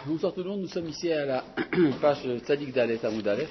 Bonsoir tout le monde, nous sommes ici à la page Tzadik Dalet Amoud Aleph.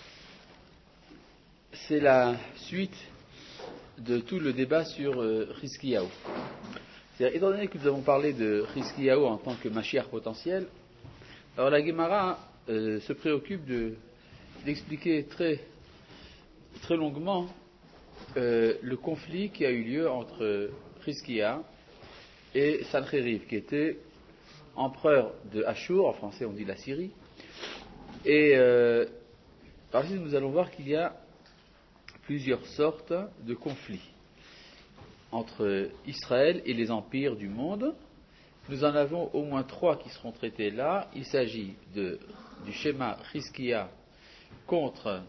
C'est la suite de tout le débat sur Chizkiyahu. Étant donné que nous avons parlé de Chizkiyahu en tant que Mashiach potentiel, alors la Gemara se préoccupe d'expliquer très, très longuement le conflit qui a eu lieu entre Chizkiyahu et Sancheriv, qui était empereur de Ashur, en français on dit la Syrie. Et par ici nous allons voir qu'il y a plusieurs sortes de conflits entre Israël et les empires du monde. Nous en avons au moins 3 qui seront traités là. Il s'agit du schéma Chizkiyahu contre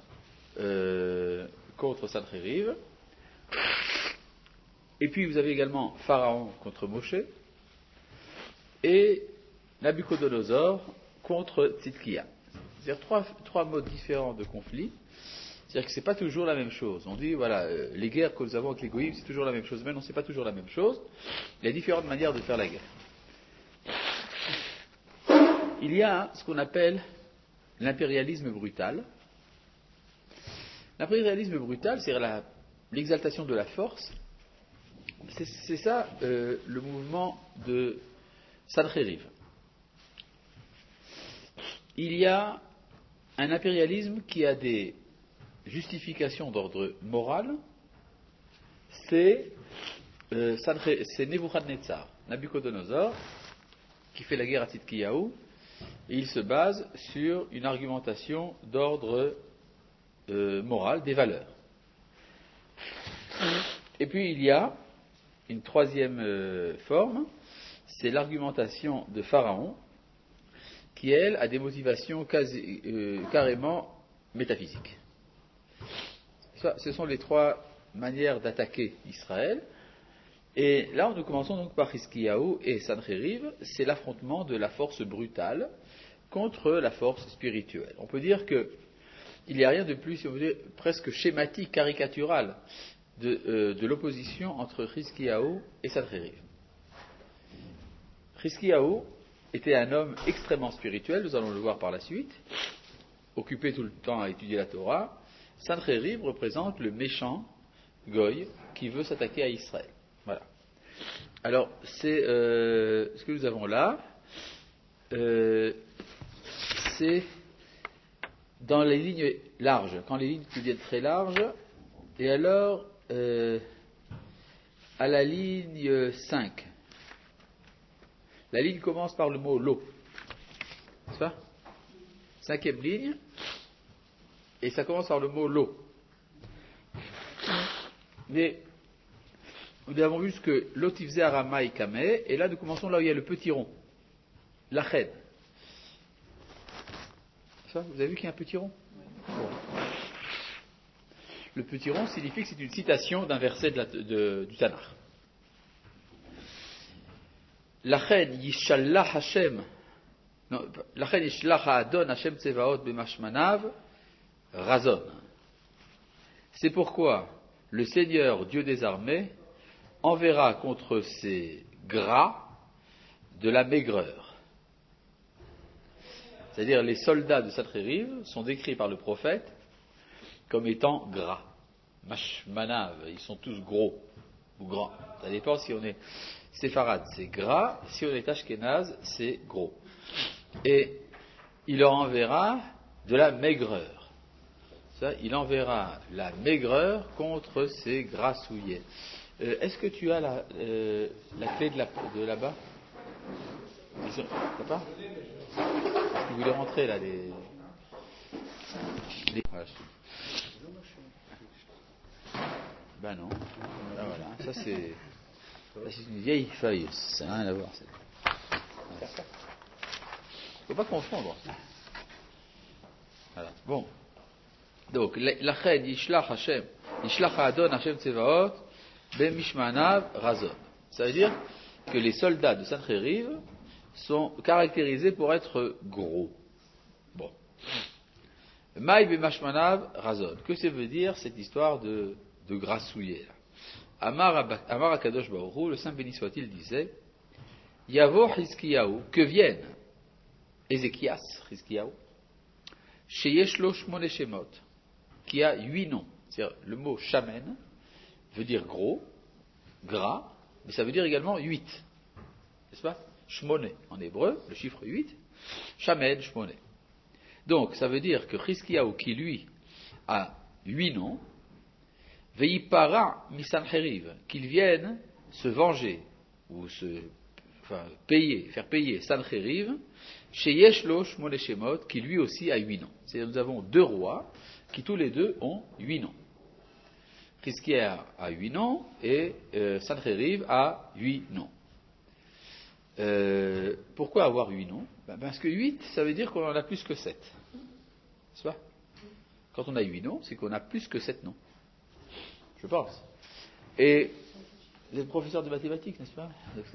Sancheriv. Et puis vous avez également Pharaon contre Moshe. Et Nabuchodonosor contre Tzidkiya. C'est-à-dire trois modes différents de conflit. C'est-à-dire que ce n'est pas toujours la même chose. On dit, voilà, les guerres que nous avons avec les goïms, c'est toujours la même chose. Mais non, ce n'est pas toujours la même chose. Il y a différentes manières de faire la guerre. Il y a ce qu'on appelle l'impérialisme brutal. L'impérialisme brutal, c'est l'exaltation de la force. C'est ça le mouvement de Sancheriv. Il y a un impérialisme qui a des justifications d'ordre moral, c'est Nebuchadnezzar, Nabuchodonosor, qui fait la guerre à Tzidkiyahu, et il se base sur une argumentation d'ordre moral, des valeurs. Et puis il y a une troisième forme, c'est l'argumentation de Pharaon, qui, elle, a des motivations carrément métaphysiques. Ce sont les 3 manières d'attaquer Israël. Et là, nous commençons donc par Chizkiyahu et Sancheriv. C'est l'affrontement de la force brutale contre la force spirituelle. On peut dire qu'il n'y a rien de plus, si on veut dire, presque schématique, caricatural de l'opposition entre Chizkiyahu et Sancheriv. Chizkiyahu était un homme extrêmement spirituel, nous allons le voir par la suite, occupé tout le temps à étudier la Torah. Sancheriv représente le méchant Goy qui veut s'attaquer à Israël. Voilà. Alors, c'est ce que nous avons là, c'est dans les lignes larges, quand les lignes deviennent très larges, et alors à la ligne 5. La ligne commence par le mot lo. C'est ça ? 5e ligne. Et ça commence par le mot lo. Mais nous avons vu ce que l'otivze aramai kame. Et là, nous commençons là où il y a le petit rond. Lached. Ça, vous avez vu qu'il y a un petit rond ? Bon. Le petit rond signifie que c'est une citation d'un verset du Tanakh. Lachen yishallah Hashem, lachen yishallah Adon Hashem Tsevaot b'mashmanav razon. C'est pourquoi le Seigneur, Dieu des armées, enverra contre ces gras de la maigreur. C'est-à-dire les soldats de Sancheriv sont décrits par le prophète comme étant gras. Mashmanav, ils sont tous gros ou grands. Ça dépend si on est séfarade, c'est gras, si on est ashkénaze, c'est gros. Et il leur enverra de la maigreur. Ça, il enverra la maigreur contre ces grassouillets. Est-ce que tu as la clé de là-bas ? T'as pas ? Est-ce que vous voulez rentrer là les... Voilà. Ben non. Ah, voilà. Ça c'est une vieille feuille. Ça n'a rien à voir. Il ne faut pas confondre. Voilà. Bon. Donc, Lached Yishlach Hashem, Yishlach Adon Hashem Tsevaot, Ben Mishmanav Razon. Ça veut dire que les soldats de Sancheriv sont caractérisés pour être gros. Bon. Maï Ben Mishmanav Razon. Que ça veut dire cette histoire de grassouillet là? Amar Akadosh Baruch Hu, le Saint béni soit-il, disait Yavo Chizkiyahu, que vienne Ézéchias, Rizkiyahu, Sheyesh lo shmone shemot, qui a 8 noms. C'est-à-dire, le mot shamen veut dire gros, gras, mais ça veut dire également 8. N'est-ce pas? Shmone, en hébreu, le chiffre 8. Shamen, shmone. Donc, ça veut dire que Rizkiyahu, qui lui a 8 noms, Veipara misancheriv, qu'il vienne se venger, ou faire payer Sancheriv, chez Yeshlo Shmone Shemot, qui lui aussi a 8 noms. C'est-à-dire, nous avons 2 rois, qui tous les deux ont 8 noms. Rizkiyahu a 8 noms, et Sancheriv a 8 noms. Pourquoi avoir 8 noms? Parce que 8, ça veut dire qu'on en a plus que 7. C'est ça? Quand on a 8 noms, c'est qu'on a plus que 7 noms. Je pense. Et vous êtes professeur de mathématiques, n'est-ce pas?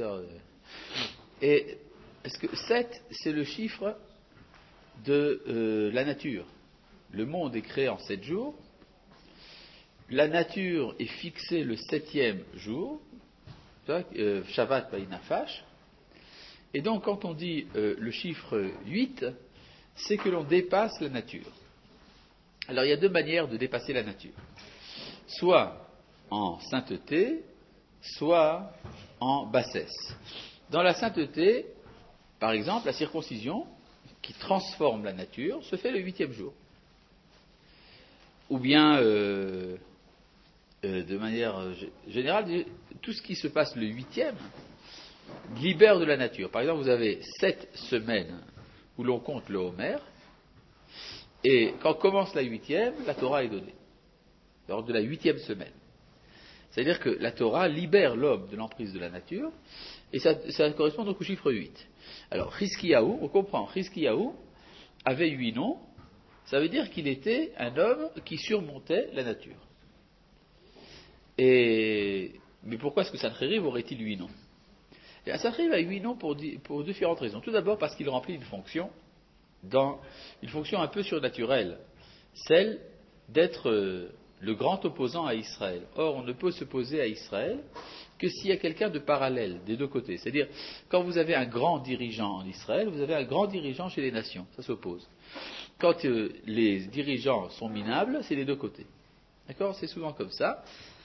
Et est-ce que 7, c'est le chiffre de la nature? Le monde est créé en 7 jours. La nature est fixée le 7e jour. Shabbat Baïnafash. Et donc, quand on dit le chiffre 8, c'est que l'on dépasse la nature. Alors, il y a 2 manières de dépasser la nature. Soit en sainteté, soit en bassesse. Dans la sainteté, par exemple, la circoncision, qui transforme la nature, se fait le 8e jour. Ou bien, de manière générale, tout ce qui se passe le 8e libère de la nature. Par exemple, vous avez 7 semaines où l'on compte le Homer, et quand commence la 8e, la Torah est donnée. Lors de la 8e semaine. C'est-à-dire que la Torah libère l'homme de l'emprise de la nature, et ça correspond donc au chiffre 8. Alors, Rizkiyahu, on comprend, Rizkiyahu avait 8 noms, ça veut dire qu'il était un homme qui surmontait la nature. Mais pourquoi est-ce que Sancheriv aurait-il 8 noms? Et Sancheriv a 8 noms pour différentes raisons. Tout d'abord parce qu'il remplit une fonction un peu surnaturelle, celle d'être le grand opposant à Israël. Or, on ne peut s'opposer à Israël que s'il y a quelqu'un de parallèle des 2 côtés. C'est-à-dire, quand vous avez un grand dirigeant en Israël, vous avez un grand dirigeant chez les nations. Ça s'oppose. Quand les dirigeants sont minables, c'est les 2 côtés. D'accord? C'est souvent comme ça.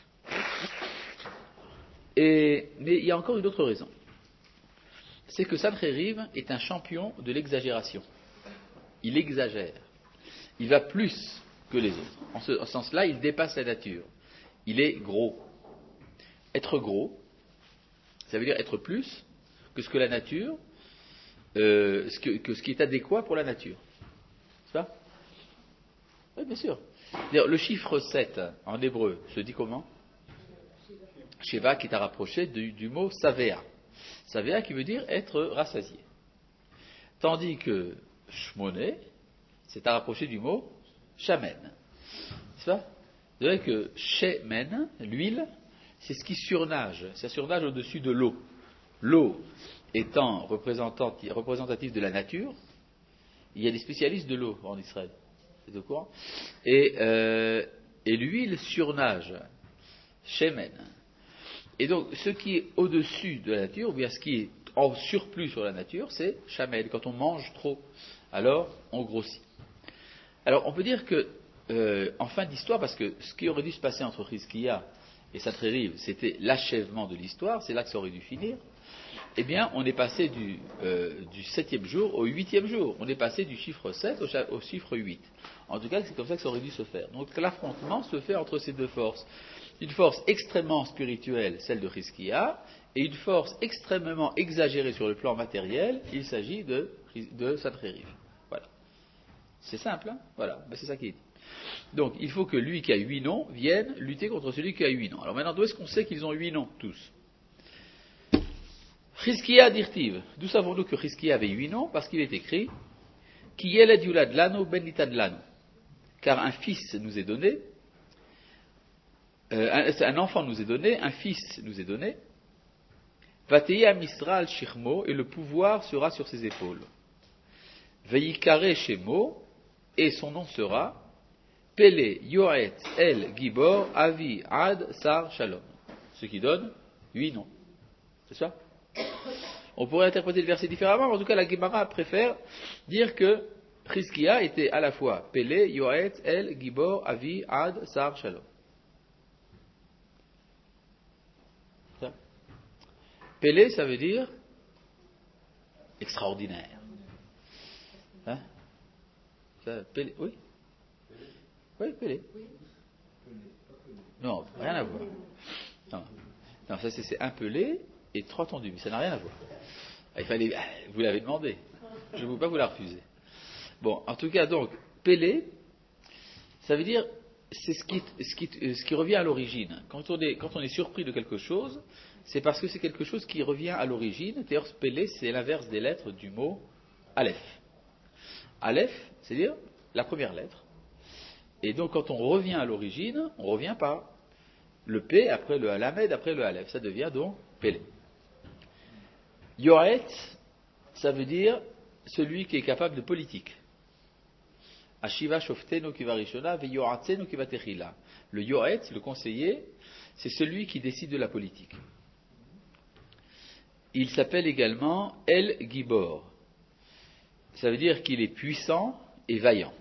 Mais il y a encore une autre raison. C'est que Sancheriv est un champion de l'exagération. Il exagère. Il va plus que les autres. En ce sens-là, il dépasse la nature. Il est gros. Être gros, ça veut dire être plus que ce que la nature, que ce qui est adéquat pour la nature. C'est ça? Oui, bien sûr. D'ailleurs, le chiffre 7 en hébreu se dit comment? Sheva, qui est à rapprocher du mot Savea. Savea qui veut dire être rassasié. Tandis que Shmoné, c'est à rapprocher du mot Shamen. C'est ça? Vous savez que Shemen, l'huile, c'est ce qui surnage. Ça surnage au-dessus de l'eau. L'eau étant représentative de la nature, il y a des spécialistes de l'eau en Israël. C'est au courant? Et l'huile surnage. Shemen. Et donc, ce qui est au-dessus de la nature, ou bien ce qui est en surplus sur la nature, c'est Shamen. Quand on mange trop, alors on grossit. Alors, on peut dire que, en fin d'histoire, parce que ce qui aurait dû se passer entre Rizkiyahu et Sancheriv, c'était l'achèvement de l'histoire, c'est là que ça aurait dû finir, eh bien, on est passé du 7e jour au 8e jour. On est passé du chiffre 7 au chiffre 8. En tout cas, c'est comme ça que ça aurait dû se faire. Donc, l'affrontement se fait entre ces 2 forces. Une force extrêmement spirituelle, celle de Rizkiyahu, et une force extrêmement exagérée sur le plan matériel, il s'agit de Sancheriv. Voilà. C'est simple, hein? Voilà, c'est ça qui est dit. Donc, il faut que lui qui a 8 noms vienne lutter contre celui qui a 8 noms. Alors maintenant, d'où est-ce qu'on sait qu'ils ont 8 noms, tous? Rizkiyahu dirtiv. D'où savons-nous que Rizkiyahu avait 8 noms? Parce qu'il est écrit Ki yeled yulad lanu ben nitan lanu. Car un fils nous est donné, un enfant nous est donné, un fils nous est donné. Vateye misra al shirmo, et le pouvoir sera sur ses épaules. Veikare shemo, et son nom sera Pele Yoet El Gibor Avi Ad Sar Shalom. Ce qui donne 8 noms. C'est ça? On pourrait interpréter le verset différemment, mais en tout cas, la Gemara préfère dire que Chizkiya était à la fois Pélé, Yoetz, El, Gibor, Avi, Ad, Sar, Shalom. Pélé, ça veut dire extraordinaire. Hein? Ça, Pélé, oui? Oui, Pélé. Non, rien à voir. Non, non ça c'est un Pelé et 3 tondus, mais ça n'a rien à voir. Il fallait, vous l'avez demandé. Je ne veux pas vous la refuser. Bon, en tout cas, donc, Pélé, ça veut dire, c'est ce qui revient à l'origine. Quand on est surpris de quelque chose, c'est parce que c'est quelque chose qui revient à l'origine. D'ailleurs, Pélé, c'est l'inverse des lettres du mot Aleph. Aleph, c'est-à-dire la première lettre. Et donc, quand on revient à l'origine, on revient par le P, après le Lamed, après le Aleph. Ça devient donc Pélé. Yoetz, ça veut dire celui qui est capable de politique. Ashiva shoftenu kivarishona veyoatzenu kivatechila. Le Yoetz, le conseiller, c'est celui qui décide de la politique. Il s'appelle également El Gibor. Ça veut dire qu'il est puissant et vaillant.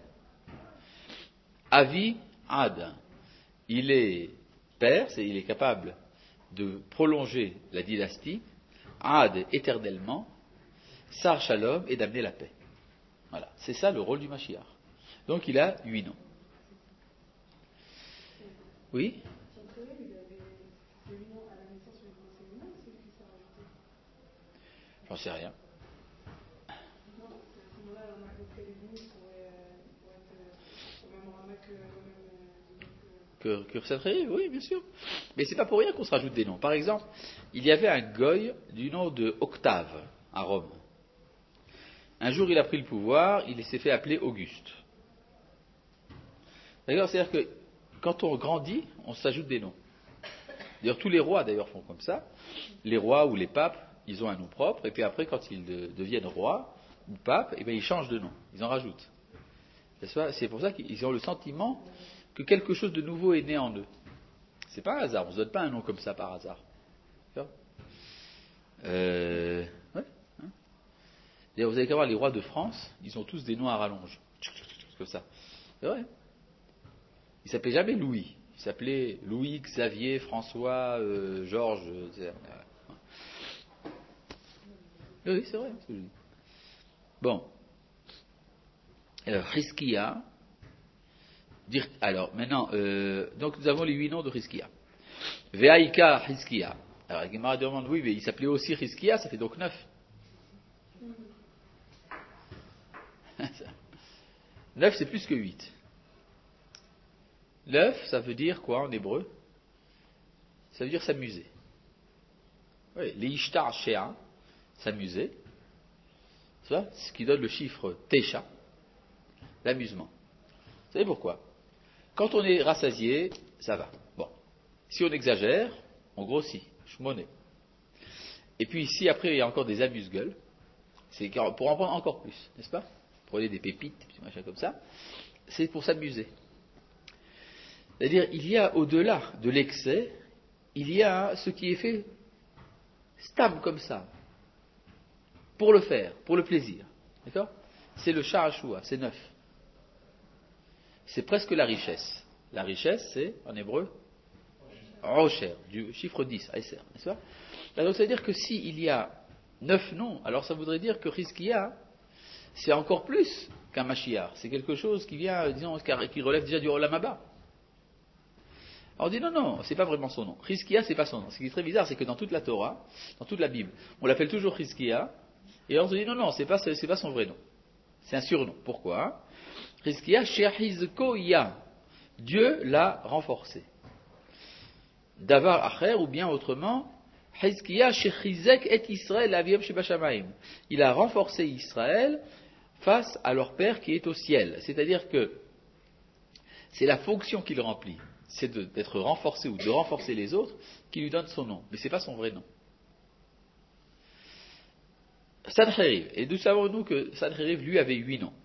Avi Ad, il est père, il est capable de prolonger la dynastie. Ad, éternellement. Sar Shalom, et d'amener la paix. Voilà, c'est ça le rôle du Mashiach. Donc il a 8 noms. Oui? J'en sais rien. Que Sancheriv, oui, bien sûr. Mais c'est pas pour rien qu'on se rajoute des noms. Par exemple, il y avait un goy du nom de Octave à Rome. Un jour, il a pris le pouvoir, il s'est fait appeler Auguste. D'accord? C'est-à-dire que quand on grandit, on s'ajoute des noms. D'ailleurs, tous les rois d'ailleurs font comme ça. Les rois ou les papes, ils ont un nom propre, et puis après, quand ils deviennent rois ou papes, eh bien, ils changent de nom, ils en rajoutent. C'est pour ça qu'ils ont le sentiment que quelque chose de nouveau est né en eux. C'est pas un hasard, on ne se donne pas un nom comme ça par hasard. D'accord? Ouais, hein. D'ailleurs, vous avez qu'à voir les rois de France, ils ont tous des noms à rallonge. Comme ça. C'est vrai. Ils s'appelaient jamais Louis. Ils s'appelaient Louis, Xavier, François, Georges. Oui, c'est vrai. Bon. Alors, Chizkiya. Alors, maintenant, donc nous avons les 8 noms de Chizkiya. Ve'aika Chizkiya. Alors, la Gemara demande, oui, mais il s'appelait aussi Chizkiya, ça fait donc 9. 9, c'est plus que 8. 9, ça veut dire quoi en hébreu? Ça veut dire s'amuser. Oui, les ishtar shea, s'amuser. C'est ça, ce qui donne le chiffre Tesha, l'amusement. Vous savez pourquoi? Quand on est rassasié, ça va. Bon. Si on exagère, on grossit, shmoné. Et puis si après il y a encore des amuse-gueules, c'est pour en prendre encore plus, n'est-ce pas? Prenez des pépites, des machins comme ça, c'est pour s'amuser. C'est-à-dire, il y a au-delà de l'excès, il y a ce qui est fait stable comme ça, pour le faire, pour le plaisir. D'accord? C'est le Sha'ashua, c'est 9. C'est presque la richesse. La richesse, c'est, en hébreu, Rocher, du chiffre 10, Aïser, n'est-ce pas? Alors, ça veut dire que s'il y a 9 noms, alors ça voudrait dire que Chizkiya, c'est encore plus qu'un Mashiach. C'est quelque chose qui vient, disons, qui relève déjà du Olam Haba. Alors on dit non, c'est pas vraiment son nom. Chizkiya, c'est pas son nom. Ce qui est très bizarre, c'est que dans toute la Torah, dans toute la Bible, on l'appelle toujours Chizkiya, et on se dit non, c'est pas son vrai nom. C'est un surnom. Pourquoi? Chizkiya, Shehizkoya. Dieu l'a renforcé. Davar Acher, ou bien autrement, Chizkiya, Shechizek et Israël, Aviyom Shebashamaim. Il a renforcé Israël face à leur Père qui est au ciel. C'est-à-dire que c'est la fonction qu'il remplit. C'est d'être renforcé ou de renforcer les autres qui lui donne son nom. Mais ce n'est pas son vrai nom. Sancheriv. Et d'où savons-nous que Sancheriv, lui, avait 8 noms?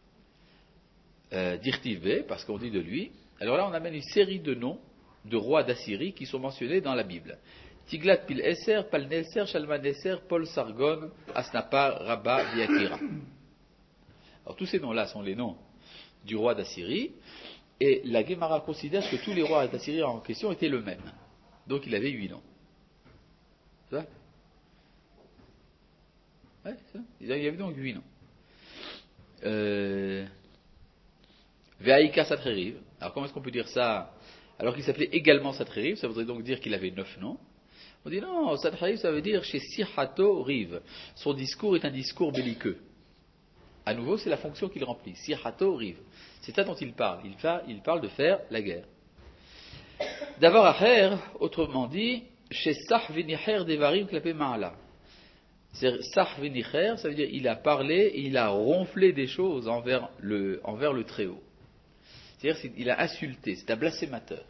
Dirtiv, parce qu'on dit de lui. Alors là, on amène une série de noms de rois d'Assyrie qui sont mentionnés dans la Bible. Tiglat Pil Eser, Pal Neser, Shalman Neser, Paul Sargon, Asnapar, Rabba, Viakira. Alors tous ces noms-là sont les noms du roi d'Assyrie, et la Gemara considère que tous les rois d'Assyrie en question étaient le même. Donc il avait 8 noms. C'est ça? Ouais, c'est ça. Il y avait donc 8 noms. Veaïka Satrériv. Alors comment est-ce qu'on peut dire ça alors qu'il s'appelait également Satrériv? Ça voudrait donc dire qu'il avait 9 noms. On dit non, Satrériv ça veut dire chez Sihato Riv. Son discours est un discours belliqueux. À nouveau, c'est la fonction qu'il remplit. Sihato Riv. C'est ça dont il parle. Il parle de faire la guerre. D'abord, Acher, autrement dit, chez Sah Vinicher Devarim Klapé Ma'ala. Sah Vinicher, ça veut dire il a parlé, il a ronflé des choses envers le Très-Haut. C'est-à-dire qu'il a insulté, c'est un blasphémateur.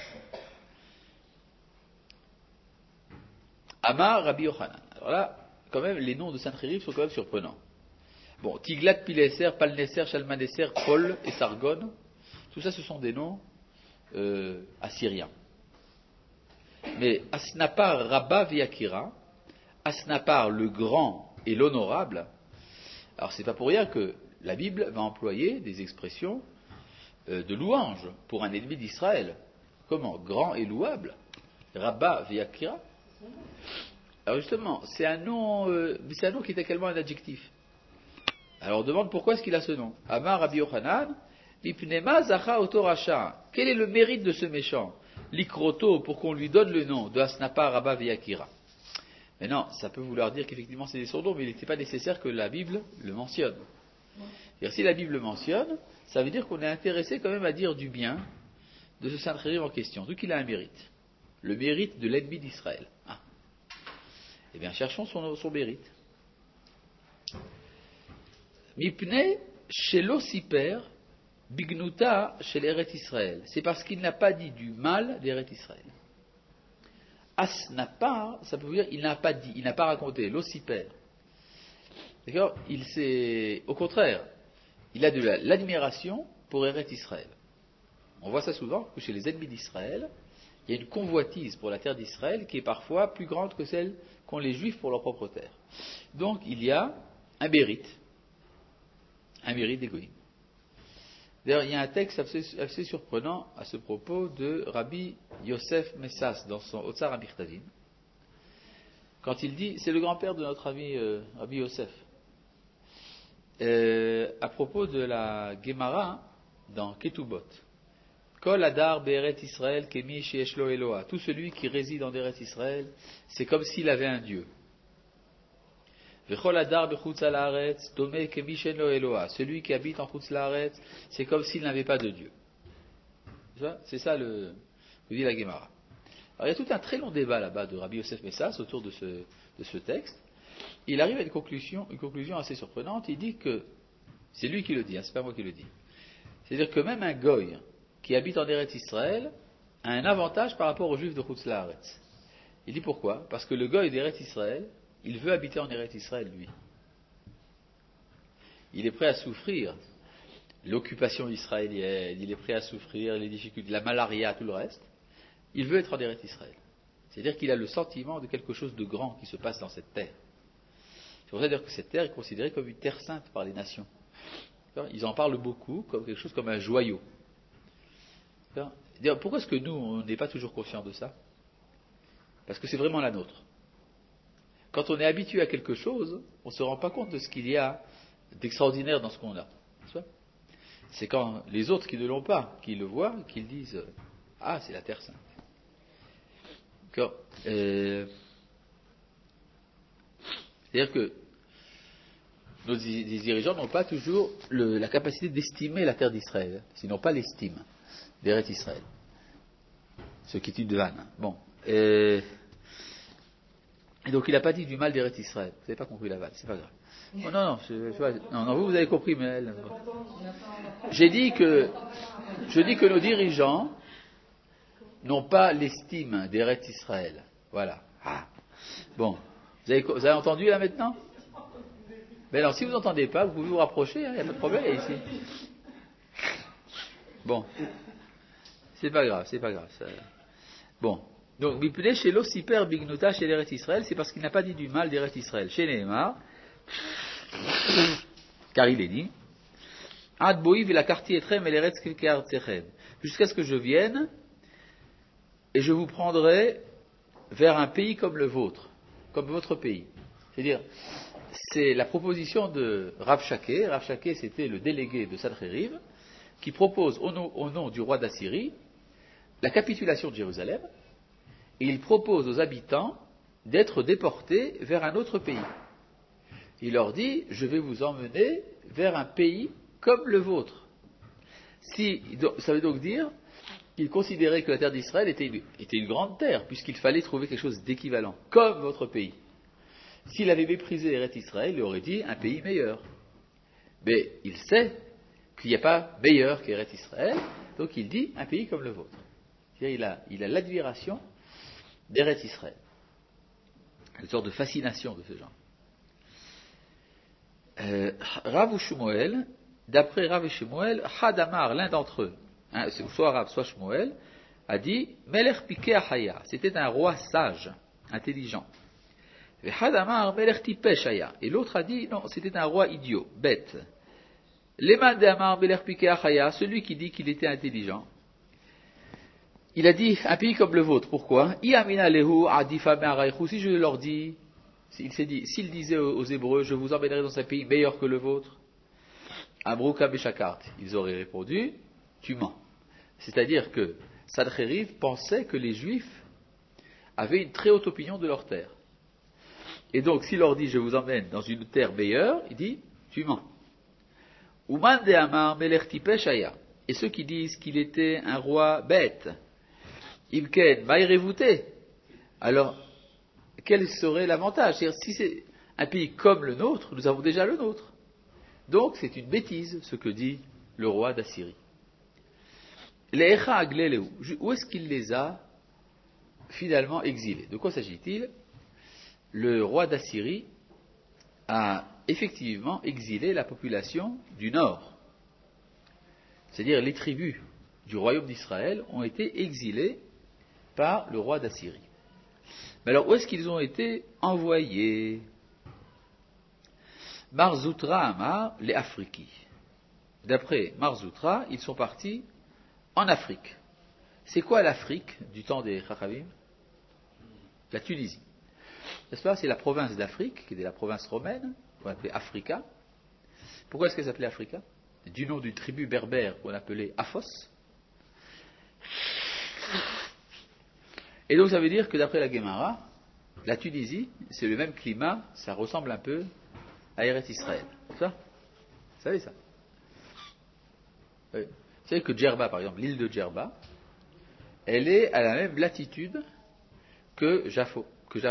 Amar Rabbi Yochanan. Alors là, quand même, les noms de Saint-Rérif sont quand même surprenants. Bon, Tiglat Pileser, Palneser, Shalmaneser, Paul et Sargon, tout ça ce sont des noms assyriens. Mais Asnapar Rabba Viakira, Asnapar le grand et l'honorable, alors c'est pas pour rien que la Bible va employer des expressions de louange pour un ennemi d'Israël. Comment? Grand et louable. Rabba Viakira. Alors justement, c'est un nom qui est également un adjectif. Alors on demande pourquoi est-ce qu'il a ce nom. Amar Rabbi Yochanan, Lipnema Zacha Otoracha. Quel est le mérite de ce méchant? Likroto, pour qu'on lui donne le nom de Asnapa Rabba Viakira. Mais non, ça peut vouloir dire qu'effectivement c'est des surnoms, mais il n'était pas nécessaire que la Bible le mentionne. C'est-à-dire, si la Bible le mentionne, ça veut dire qu'on est intéressé quand même à dire du bien de ce Saint-Rérif en question, vu qu'il a un mérite. Le mérite de l'ennemi d'Israël. Ah. Eh bien, cherchons son mérite. Mipne shelo siper bignuta shel Eret Israël. C'est parce qu'il n'a pas dit du mal d'Eret Israël. Asnapar, ça peut dire il n'a pas dit, il n'a pas raconté. L'osiper. D'accord? Au contraire, il a de l'admiration pour Eret Israël. On voit ça souvent que chez les ennemis d'Israël, il y a une convoitise pour la terre d'Israël qui est parfois plus grande que celle qu'ont les Juifs pour leur propre terre. Donc il y a un mérite d'égoïsme. D'ailleurs, il y a un texte assez surprenant à ce propos de Rabbi Yosef Messas dans son Otsar Amichtavim, quand il dit, c'est le grand-père de notre ami Rabbi Yosef, à propos de la Gemara dans Ketubot. Kol Adar Be'eret Israël Kemi Sheyesh Lo Eloah. Tout celui qui réside en Eret Israël, c'est comme s'il avait un Dieu. Vechol Adar Bechutz Laaretz Dome Kemi She'en Lo Eloah. Celui qui habite en Chutz Laaretz, c'est comme s'il n'avait pas de Dieu. C'est ça que dit la Gemara. Alors il y a tout un très long débat là-bas de Rabbi Yosef Messas autour de ce texte. Il arrive à une conclusion assez surprenante. Il dit que, c'est lui qui le dit, c'est pas moi qui le dis. C'est-à-dire que même un goy qui habite en Eretz Israël a un avantage par rapport aux juifs de Chutz Laaretz. Il dit pourquoi? Parce que le goy d'Eretz Israël, il veut habiter en Eretz Israël, lui. Il est prêt à souffrir l'occupation israélienne, il est prêt à souffrir les difficultés, la malaria, tout le reste. Il veut être en Eretz Israël. C'est-à-dire qu'il a le sentiment de quelque chose de grand qui se passe dans cette terre. C'est pour ça dire que cette terre est considérée comme une terre sainte par les nations. Ils en parlent beaucoup comme quelque chose comme un joyau. Pourquoi est-ce que nous, on n'est pas toujours conscients de ça? Parce que c'est vraiment la nôtre. Quand on est habitué à quelque chose, on ne se rend pas compte de ce qu'il y a d'extraordinaire dans ce qu'on a. C'est quand les autres qui ne l'ont pas, qui le voient, qu'ils disent « Ah, c'est la terre sainte ». C'est-à-dire que nos dirigeants n'ont pas toujours la capacité d'estimer la terre d'Israël, ils n'ont pas l'estime d'Eretz Israël. Ce qui est une vanne. Bon. Et donc il n'a pas dit du mal d'Eretz Israël. Vous n'avez pas compris la vanne, c'est pas grave. Oh, non, vous avez compris, mais elle. Je dis que nos dirigeants n'ont pas l'estime d'Eretz Israël. Voilà. Ah. Bon. Vous avez entendu là maintenant? Mais alors, si vous n'entendez pas, vous pouvez vous rapprocher, il n'y a pas de problème ici. Bon. C'est pas grave. Ça... Bon. Donc, Mipnei Shelo Siper Bignuta chez l'Eretz Israël, c'est parce qu'il n'a pas dit du mal d'Eretz Israël. Chez Nehemar, car il est dit, Ad Boïv la quartier Etrem et l'Eretz Keartechem, jusqu'à ce que je vienne, et je vous prendrai vers un pays comme le vôtre, comme votre pays. C'est-à-dire, c'est la proposition de Rav Shaké. Rav Shaké, c'était le délégué de Sancheriv, qui propose au nom du roi d'Assyrie la capitulation de Jérusalem, et il propose aux habitants d'être déportés vers un autre pays. Il leur dit, je vais vous emmener vers un pays comme le vôtre. Ça veut donc dire qu'il considérait que la terre d'Israël était une grande terre, puisqu'il fallait trouver quelque chose d'équivalent, comme votre pays. S'il avait méprisé Eretz Israël, il aurait dit un pays meilleur. Mais il sait qu'il n'y a pas meilleur qu'Eretz Israël, donc il dit un pays comme le vôtre. C'est-à-dire il a l'admiration d'Eretz Israël. Une sorte de fascination de ce genre. Rav ou Shmuel, d'après Rav et Shmuel, Hadamar, l'un d'entre eux, soit Rav, soit Shmuel, a dit Melech Pikei Haya, c'était un roi sage, intelligent. Et Hadamar Melech Tipesh Haya, et l'autre a dit non, c'était un roi idiot, bête. Leman de Amar Melech Pikei Haya, celui qui dit qu'il était intelligent. Il a dit un pays comme le vôtre, pourquoi si je leur dis, s'il disait aux Hébreux, je vous emmènerai dans un pays meilleur que le vôtre, Amrouka Beshakart, ils auraient répondu, tu mens. C'est-à-dire que Sancheriv pensait que les Juifs avaient une très haute opinion de leur terre. Et donc, s'il leur dit, je vous emmène dans une terre meilleure, il dit, tu mens. Uman de Amar Melech Tipesh Haya. Et ceux qui disent qu'il était un roi bête, Ibken, Maïrevouté. Alors, quel serait l'avantage? C'est-à-dire, si c'est un pays comme le nôtre, nous avons déjà le nôtre. Donc, c'est une bêtise, ce que dit le roi d'Assyrie. Les Echa Agleleu, où est-ce qu'il les a finalement exilés? De quoi s'agit-il? Le roi d'Assyrie a effectivement exilé la population du nord. C'est-à-dire, les tribus du royaume d'Israël ont été exilées par le roi d'Assyrie. Mais alors, où est-ce qu'ils ont été envoyés? Marzoutra Amar, les Afriki. D'après Marzoutra, ils sont partis en Afrique. C'est quoi l'Afrique du temps des Chachamim? La Tunisie. N'est-ce pas? C'est la province d'Afrique, qui était la province romaine, qu'on appelait Africa. Pourquoi est-ce qu'elle s'appelait Africa? Du nom d'une tribu berbère qu'on appelait Aphos. Et donc ça veut dire que d'après la Gemara, la Tunisie, c'est le même climat, ça ressemble un peu à Eretz Israël. Ça? Vous savez ça? Oui. Vous savez que Djerba, par exemple, l'île de Djerba, elle est à la même latitude que Yafo.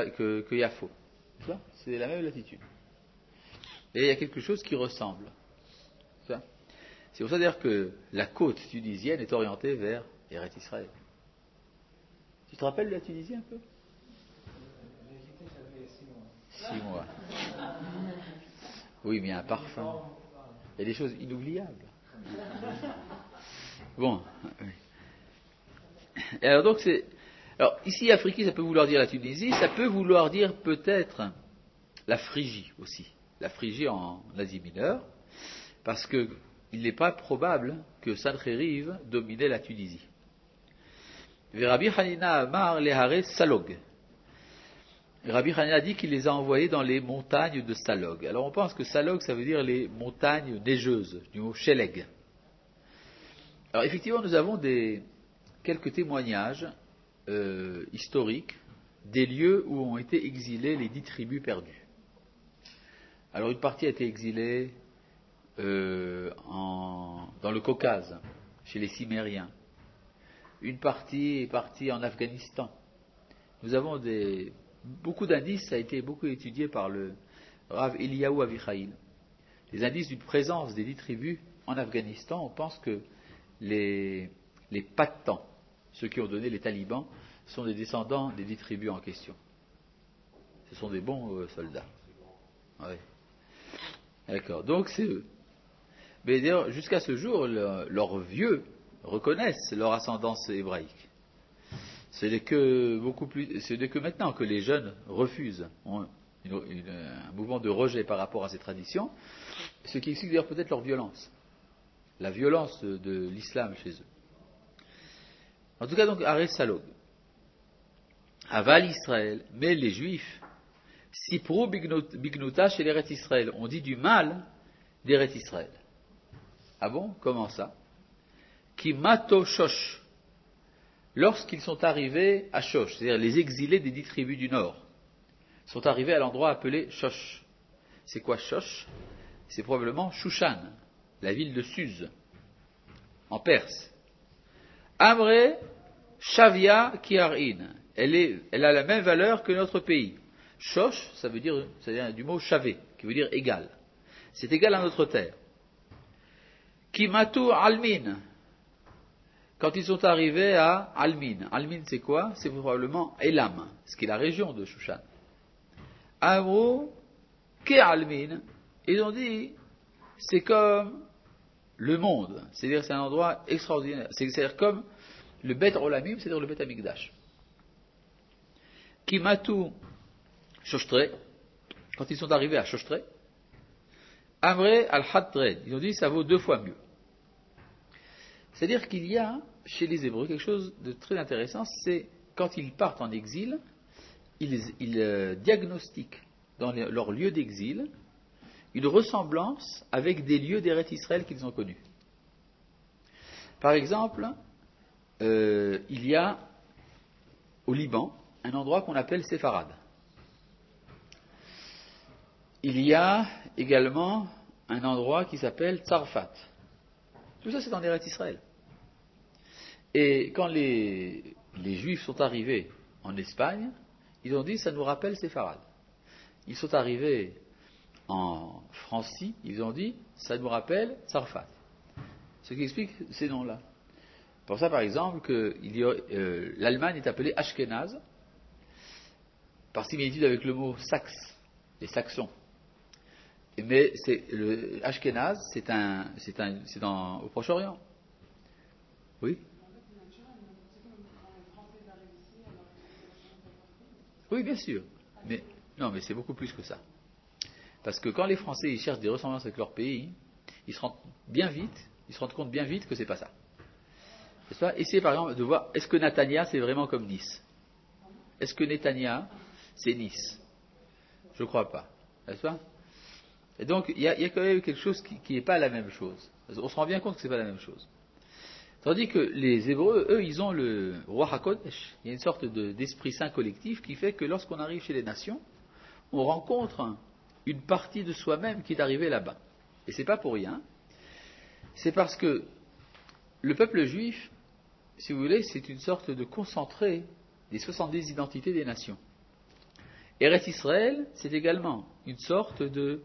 C'est la même latitude. Et il y a quelque chose qui ressemble. Ça? C'est pour ça d'ailleurs que la côte tunisienne est orientée vers Eretz Israël. Tu te rappelles de la Tunisie un peu? 6 mois. Oui, mais il y a un parfum. Il y a des choses inoubliables. Bon. Et alors donc alors ici, Afrique, ça peut vouloir dire la Tunisie, ça peut vouloir dire peut-être la Phrygie aussi. La Phrygie en Asie mineure, parce qu'il n'est pas probable que Sancheriv dominait la Tunisie. Rabbi Hanina Amar Lehare Salog. Rabbi Hanina dit qu'il les a envoyés dans les montagnes de Salog. Alors on pense que Salog, ça veut dire les montagnes neigeuses, du mot Sheleg. Alors effectivement, nous avons quelques témoignages historiques des lieux où ont été exilées les 10 tribus perdues. Alors une partie a été exilée dans le Caucase, chez les Cimériens. Une partie est partie en Afghanistan. Nous avons beaucoup d'indices, ça a été beaucoup étudié par le Rav Eliyahu Avichaïl. Les indices d'une présence des 10 tribus en Afghanistan, on pense que les Pattans, ceux qui ont donné les talibans, sont des descendants des 10 tribus en question. Ce sont des bons soldats. Ouais. D'accord, donc c'est eux. Mais d'ailleurs, jusqu'à ce jour, leurs vieux reconnaissent leur ascendance hébraïque. Ce n'est que maintenant que les jeunes refusent, ont un mouvement de rejet par rapport à ces traditions, ce qui explique d'ailleurs peut-être leur violence, la violence de l'islam chez eux. En tout cas, donc, Arès Salog, Aval Israël, mais les juifs, Siprou Bignuta chez l'Eretz Israël, on dit du mal d'Eretz Israël. Ah bon? Comment ça? Qui mato Shosh, lorsqu'ils sont arrivés à Shosh, c'est-à-dire les exilés des 10 tribus du nord, sont arrivés à l'endroit appelé Shosh. C'est quoi Shosh? C'est probablement Shushan, la ville de Suse, en Perse. Amré Shavia Kiarin, elle a la même valeur que notre pays. Shosh, ça vient du mot shavé, qui veut dire égal. C'est égal à notre terre. Kimatu Almin, quand ils sont arrivés à Almin. Almin, c'est quoi? C'est probablement Elam, ce qui est la région de Shushan. Amrou Ke Almin, ils ont dit, c'est comme le monde, c'est-à-dire c'est un endroit extraordinaire, c'est-à-dire comme le Bet Olamim, c'est-à-dire le Bet Amikdash. Kimatu Shoshtre, quand ils sont arrivés à Shoshtre, Amre al-Hadred, ils ont dit ça vaut 2 fois mieux. C'est-à-dire qu'il y a chez les Hébreux quelque chose de très intéressant, c'est quand ils partent en exil, ils diagnostiquent dans leur lieu d'exil une ressemblance avec des lieux d'Eretz Israël qu'ils ont connus. Par exemple, il y a au Liban un endroit qu'on appelle Sepharad. Il y a également un endroit qui s'appelle Tzarfat. Tout ça, c'est dans l'Eretz Israël. Et quand les Juifs sont arrivés en Espagne, ils ont dit, ça nous rappelle Sepharad. Ils sont arrivés en Francie, ils ont dit, ça nous rappelle Tzarfat. Ce qui explique ces noms-là. Pour ça, par exemple, que l'Allemagne est appelée Ashkenaz, par similitude avec le mot Saxe, les Saxons. Mais le Ashkenaz, c'est au Proche-Orient. Oui. Oui, bien sûr. Mais c'est beaucoup plus que ça. Parce que quand les Français ils cherchent des ressemblances avec leur pays, ils se rendent compte bien vite que c'est pas ça. N'est-ce pas? Essayez par exemple de voir, est-ce que Netanya c'est vraiment comme Nice? Est-ce que Netanya c'est Nice? Je ne crois pas. N'est-ce pas? Et donc il y a quand même quelque chose qui n'est pas la même chose. On se rend bien compte que c'est pas la même chose. Tandis que les Hébreux, eux, ils ont le Roi HaKodesh. Il y a une sorte d'esprit saint collectif qui fait que lorsqu'on arrive chez les nations, on rencontre une partie de soi-même qui est arrivée là-bas. Et c'est pas pour rien. C'est parce que le peuple juif, si vous voulez, c'est une sorte de concentré des 70 identités des nations. Eretz Israël, c'est également une sorte de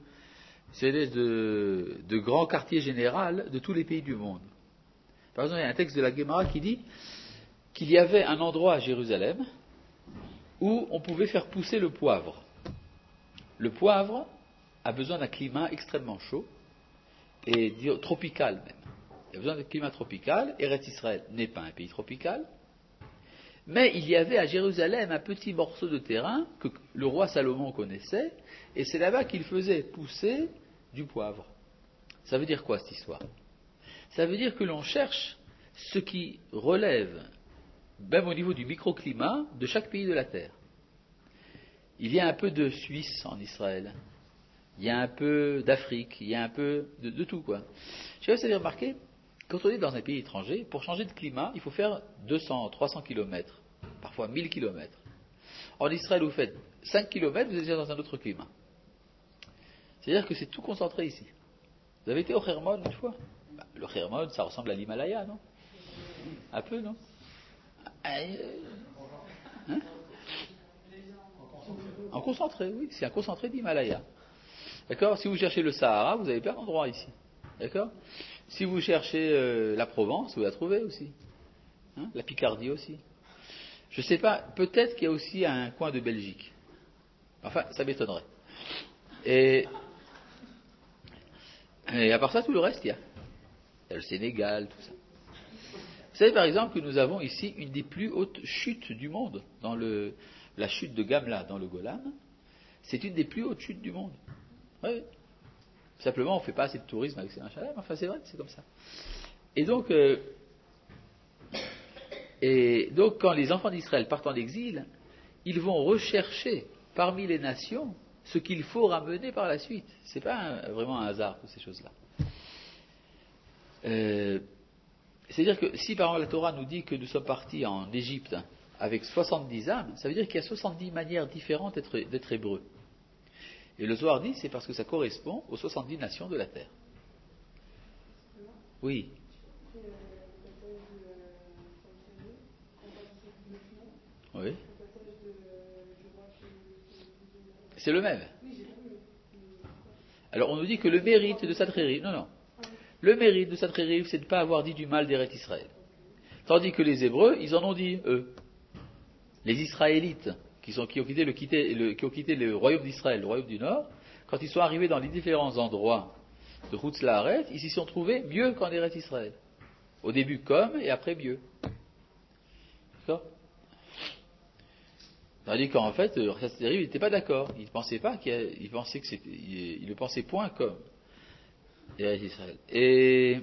grand quartier général de tous les pays du monde. Par exemple, il y a un texte de la Gemara qui dit qu'il y avait un endroit à Jérusalem où on pouvait faire pousser le poivre. Le poivre a besoin d'un climat extrêmement chaud et tropical même. Il a besoin d'un climat tropical. Eretz Israël n'est pas un pays tropical. Mais il y avait à Jérusalem un petit morceau de terrain que le roi Salomon connaissait, et c'est là-bas qu'il faisait pousser du poivre. Ça veut dire quoi cette histoire? Ça veut dire que l'on cherche ce qui relève, même au niveau du microclimat, de chaque pays de la Terre. Il y a un peu de Suisse en Israël, il y a un peu d'Afrique, il y a un peu de tout, quoi. Je sais pas si vous avez remarqué, quand on est dans un pays étranger, pour changer de climat, il faut faire 200, 300 km, parfois 1000 km. En Israël, vous faites 5 km, vous êtes déjà dans un autre climat. C'est-à-dire que c'est tout concentré ici. Vous avez été au Hermon une fois? Le Hermon, ça ressemble à l'Himalaya, non? Un peu, non? Hein? En concentré, oui, c'est un concentré d'Himalaya. D'accord? Si vous cherchez le Sahara, vous avez plein d'endroits ici. D'accord? Si vous cherchez la Provence, vous la trouvez aussi. Hein? La Picardie aussi. Je ne sais pas, peut-être qu'il y a aussi un coin de Belgique. Enfin, ça m'étonnerait. Et à part ça, tout le reste, il y a le Sénégal, tout ça. savez par exemple que nous avons ici une des plus hautes chutes du monde, la chute de Gamla dans le Golan, c'est une des plus hautes chutes du monde. Oui. Simplement, on ne fait pas assez de tourisme avec ces machins-là, mais enfin c'est vrai, c'est comme ça. Et donc, quand les enfants d'Israël partent en exil, ils vont rechercher parmi les nations ce qu'il faut ramener par la suite. Ce n'est pas vraiment un hasard, toutes ces choses-là. C'est-à-dire que si par exemple la Torah nous dit que nous sommes partis en Égypte avec 70 âmes, ça veut dire qu'il y a 70 manières différentes d'être hébreu. Et le Zohar dit c'est parce que ça correspond aux 70 nations de la terre. Oui. Oui. C'est le même. Alors on nous dit que le mérite de Sancheriv, non. Le mérite de Sancheriv, c'est de ne pas avoir dit du mal d'Eretz Israël. Tandis que les Hébreux, ils en ont dit, eux. Les Israélites, qui ont quitté le royaume d'Israël, le royaume du Nord, quand ils sont arrivés dans les différents endroits de Chutz La'aretz, ils s'y sont trouvés mieux qu'en Eretz Israël. Au début comme, et après mieux. D'accord ? Tandis qu'en fait, Sancheriv n'était pas d'accord. Il pensait pas il pensait que c'était, il le pensait point comme Eretz Israël. Et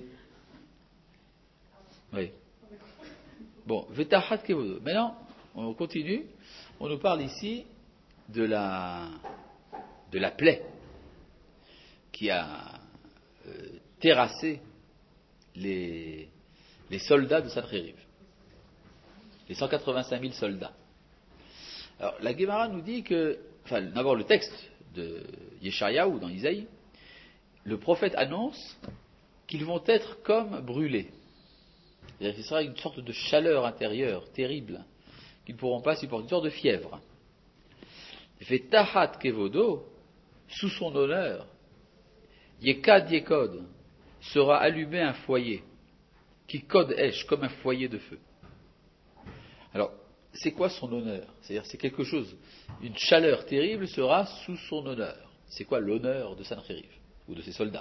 oui. Bon, Vetahat Kevodo. Maintenant, on continue. On nous parle ici de la plaie qui a terrassé les soldats de Sancheriv. Les 185 000 soldats. Alors, la Gemara nous dit que, enfin, d'abord le texte de Yeshayahu dans Isaïe, le prophète annonce qu'ils vont être comme brûlés. C'est-à-dire qu'il sera une sorte de chaleur intérieure terrible qu'ils ne pourront pas supporter, une sorte de fièvre. Il fait Tahat Kevodo, sous son honneur, Yekad Yekod, sera allumé un foyer, qui code Esh, comme un foyer de feu. Alors, c'est quoi son honneur ? C'est-à-dire, c'est quelque chose, une chaleur terrible sera sous son honneur. C'est quoi l'honneur de Sancheriv, ou de ses soldats ?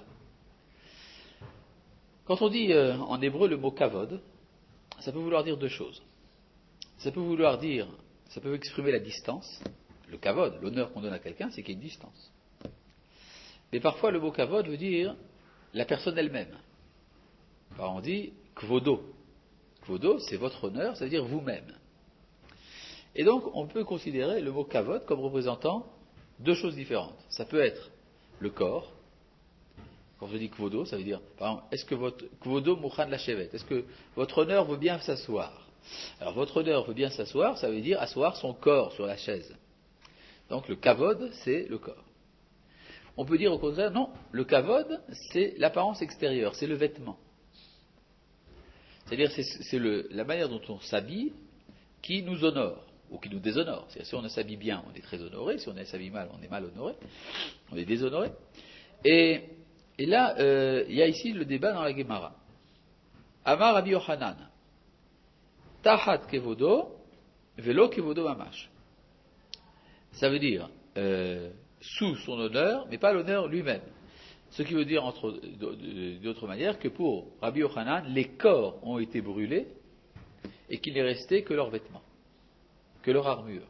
Quand on dit en hébreu le mot kavod, ça peut vouloir dire deux choses. Ça peut exprimer la distance. Le kavod, l'honneur qu'on donne à quelqu'un, c'est qu'il y a une distance. Mais parfois, le mot kavod veut dire la personne elle-même. Alors on dit kvodo. Kvodo, c'est votre honneur, ça veut dire vous-même. Et donc, on peut considérer le mot kavod comme représentant deux choses différentes. Ça peut être le corps. Quand je dis kvodo, ça veut dire, par exemple, est-ce que votre kvodo mouchan la chevet, est-ce que votre honneur veut bien s'asseoir ? Alors, votre honneur veut bien s'asseoir, ça veut dire asseoir son corps sur la chaise. Donc, le kavod, c'est le corps. On peut dire au contraire, non, le kavod, c'est l'apparence extérieure, c'est le vêtement. C'est-à-dire, c'est la manière dont on s'habille qui nous honore, ou qui nous déshonore. C'est-à-dire, si on s'habille bien, on est très honoré, si on s'habille mal, on est mal honoré, on est déshonoré. Et là, il y a ici le débat dans la Gemara. Amar Rabbi Yochanan, Tahat kevodo, velo kevodo mamash. Ça veut dire sous son honneur, mais pas l'honneur lui-même. Ce qui veut dire, d'autre manière, que pour Rabbi Yochanan, les corps ont été brûlés et qu'il n'est resté que leurs vêtements, que leur armure.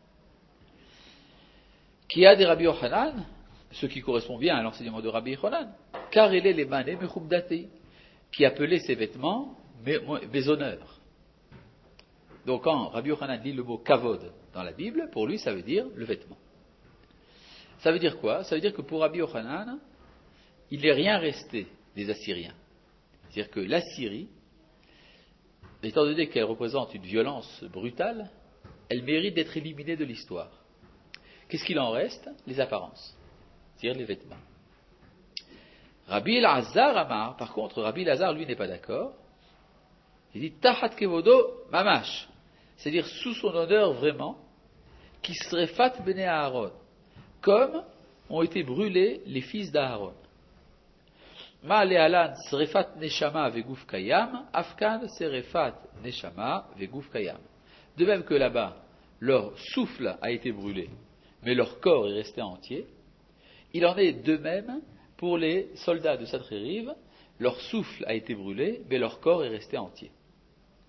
Qui a des Rabbi Yochanan, ce qui correspond bien à l'enseignement de Rabbi Yochanan, car il est les mané mechubdati, qui appelait ses vêtements mes honneurs. Donc quand Rabbi Yochanan dit le mot kavod dans la Bible, pour lui ça veut dire le vêtement. Ça veut dire quoi ? Ça veut dire que pour Rabbi Yochanan, il n'est rien resté des Assyriens. C'est-à-dire que l'Assyrie, étant donné qu'elle représente une violence brutale, elle mérite d'être éliminée de l'histoire. Qu'est-ce qu'il en reste ? Les apparences, c'est-à-dire les vêtements. Rabbi Elazar Amar, par contre, Rabbi Elazar, lui, n'est pas d'accord. Il dit Tahat kevodo mamash, c'est-à-dire sous son honneur vraiment, qui serait fat bene Aaron, comme ont été brûlés les fils d'Aaron. Ma le'alan serefat neshama vegouf kayam, afkan serefat neshama vegouf kayam. De même que là-bas, leur souffle a été brûlé, mais leur corps est resté entier, il en est de même pour les soldats de Sancheriv, leur souffle a été brûlé, mais leur corps est resté entier.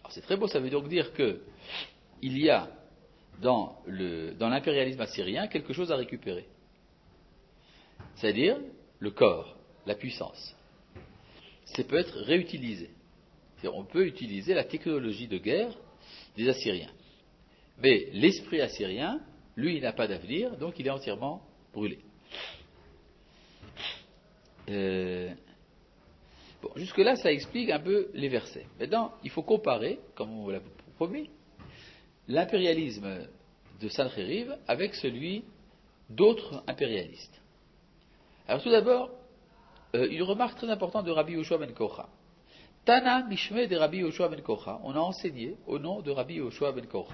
Alors, c'est très beau, ça veut donc dire que il y a dans l'impérialisme assyrien quelque chose à récupérer. C'est-à-dire le corps, la puissance. Ça peut être réutilisé. C'est-à-dire, on peut utiliser la technologie de guerre des Assyriens. Mais l'esprit assyrien, lui, il n'a pas d'avenir, donc il est entièrement brûlé. Bon, jusque-là, ça explique un peu les versets. Maintenant, il faut comparer, comme on l'a promis, l'impérialisme de Sancheriv avec celui d'autres impérialistes. Alors tout d'abord, une remarque très importante de Rabbi Yoshua ben Kocha. Tana Mishme de Rabbi Yoshua ben Kocha, on a enseigné au nom de Rabbi Yoshua ben Kocha.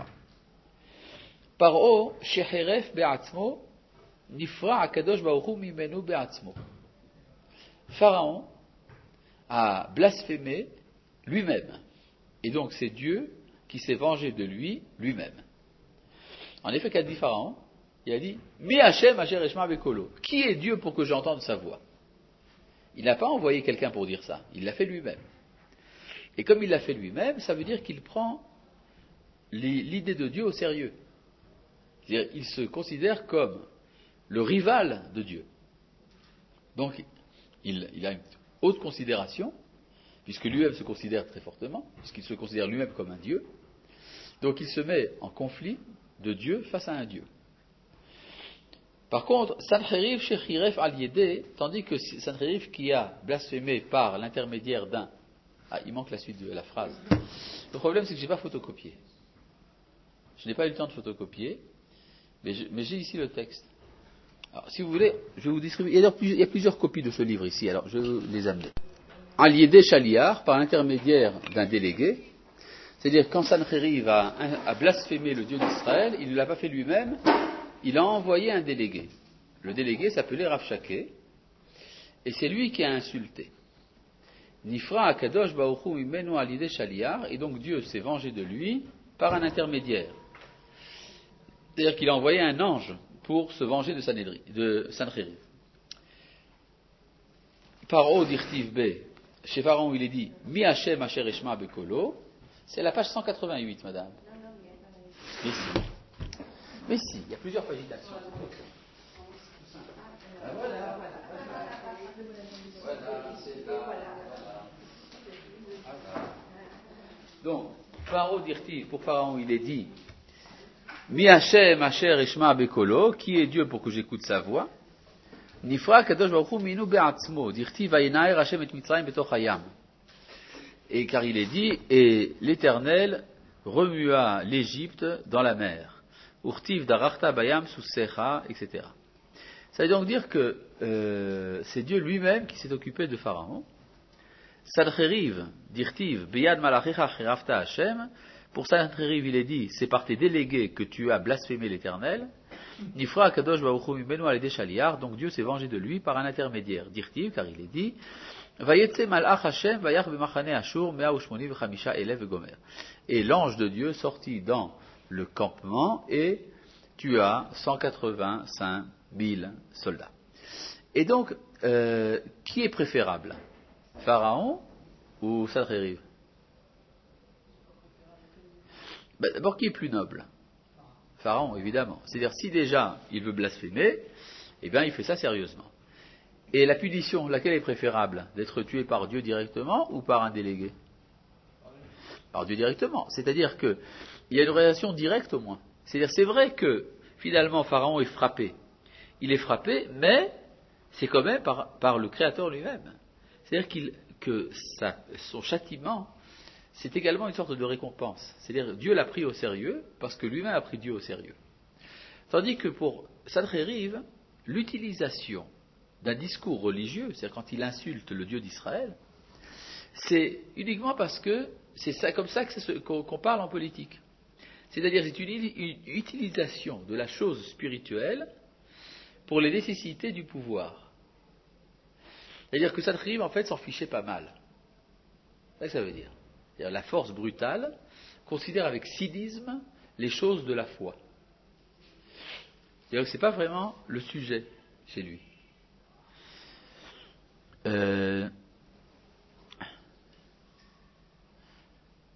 Paro sheheref be'atzmo nifra akadosh baruch hu mimenu be'atzmo. Pharaon a blasphémé lui-même. Et donc c'est Dieu qui s'est vengé de lui lui-même. En effet, qu'a dit Pharaon? Il a dit Mi Hashem asher eshma bekolo. Qui est Dieu pour que j'entende sa voix? Il n'a pas envoyé quelqu'un pour dire ça. Il l'a fait lui-même. Et comme il l'a fait lui-même, ça veut dire qu'il prend l'idée de Dieu au sérieux. C'est-à-dire, il se considère comme le rival de Dieu. Donc, il a une haute considération, puisque lui-même se considère très fortement, puisqu'il se considère lui-même comme un Dieu. Donc, il se met en conflit de Dieu face à un Dieu. Par contre, Sancheriv Shechiref al-Yedé, tandis que Sancheriv qui a blasphémé par l'intermédiaire d'un... Ah, il manque la suite de la phrase. Le problème, c'est que je n'ai pas photocopié. Je n'ai pas eu le temps de photocopier, mais j'ai ici le texte. Alors, si vous voulez, je vais vous distribuer. Il y a plusieurs copies de ce livre ici, alors je vais vous les amener. Al-Yedé Shaliar, par l'intermédiaire d'un délégué, c'est-à-dire quand Sancheriv a blasphémé le Dieu d'Israël, il ne l'a pas fait lui-même, il a envoyé un délégué. Le délégué s'appelait Rav Shaké, et c'est lui qui a insulté. Nifra akadosh baruchu mimenu alidé shaliar, et donc Dieu s'est vengé de lui par un intermédiaire. C'est-à-dire qu'il a envoyé un ange pour se venger de Sancheriv. Paro dirtiv B, chez Pharaon il est dit Mi Hashem asher eshma bekolo, c'est la page 188, madame. Mais si, il y a plusieurs paginations. Voilà, c'est là. Donc, Pharaon dirtiv, pour Pharaon il est dit Mi Hashem asher eshma bekolo, qui est Dieu pour que j'écoute sa voix? Nifra kadosh baruch hu minu be'atzmo, dirtiv vayinaer Hashem et Mitzrayim betoch hayam. Et car il est dit, et l'Éternel remua l'Égypte dans la mer. Urtiv darachta bayam susecha, etc. Ça veut donc dire que c'est Dieu lui-même qui s'est occupé de Pharaon. Sancheriv, dirtiv, biyad malachicha chirafta Hashem. Pour Sancheriv, il est dit, c'est par tes délégués que tu as blasphémé l'Éternel. Nifra kadosh baruch hu mimenu alidé shaliar. Donc Dieu s'est vengé de lui par un intermédiaire. Dirtiv, car il est dit, Vayetse malach Hashem vayach b'machane Ashur mea ushmoni v'chamisha elev gomer. Et l'ange de Dieu sortit dans le campement et tua 185 000 soldats. Et donc, qui est préférable? Pharaon ou Sancheriv? D'abord, qui est plus noble? Pharaon, évidemment. C'est-à-dire, si déjà il veut blasphémer, eh bien, il fait ça sérieusement. Et la punition, laquelle est préférable? D'être tué par Dieu directement ou par un délégué? Par Dieu directement. C'est-à-dire qu'il y a une relation directe au moins. C'est-à-dire, c'est vrai que finalement Pharaon est frappé. Il est frappé, mais c'est quand même par le Créateur lui-même. C'est-à-dire que son châtiment, c'est également une sorte de récompense. C'est-à-dire Dieu l'a pris au sérieux parce que lui-même a pris Dieu au sérieux. Tandis que pour Sancheriv, l'utilisation d'un discours religieux, c'est-à-dire quand il insulte le Dieu d'Israël, c'est uniquement parce que c'est ça, comme ça qu'on parle en politique. C'est-à-dire c'est une utilisation de la chose spirituelle pour les nécessités du pouvoir. C'est-à-dire que Sancheriv, en fait, s'en fichait pas mal. C'est ça que ça veut dire. C'est-à-dire la force brutale considère avec cynisme les choses de la foi. C'est-à-dire que ce n'est pas vraiment le sujet chez lui.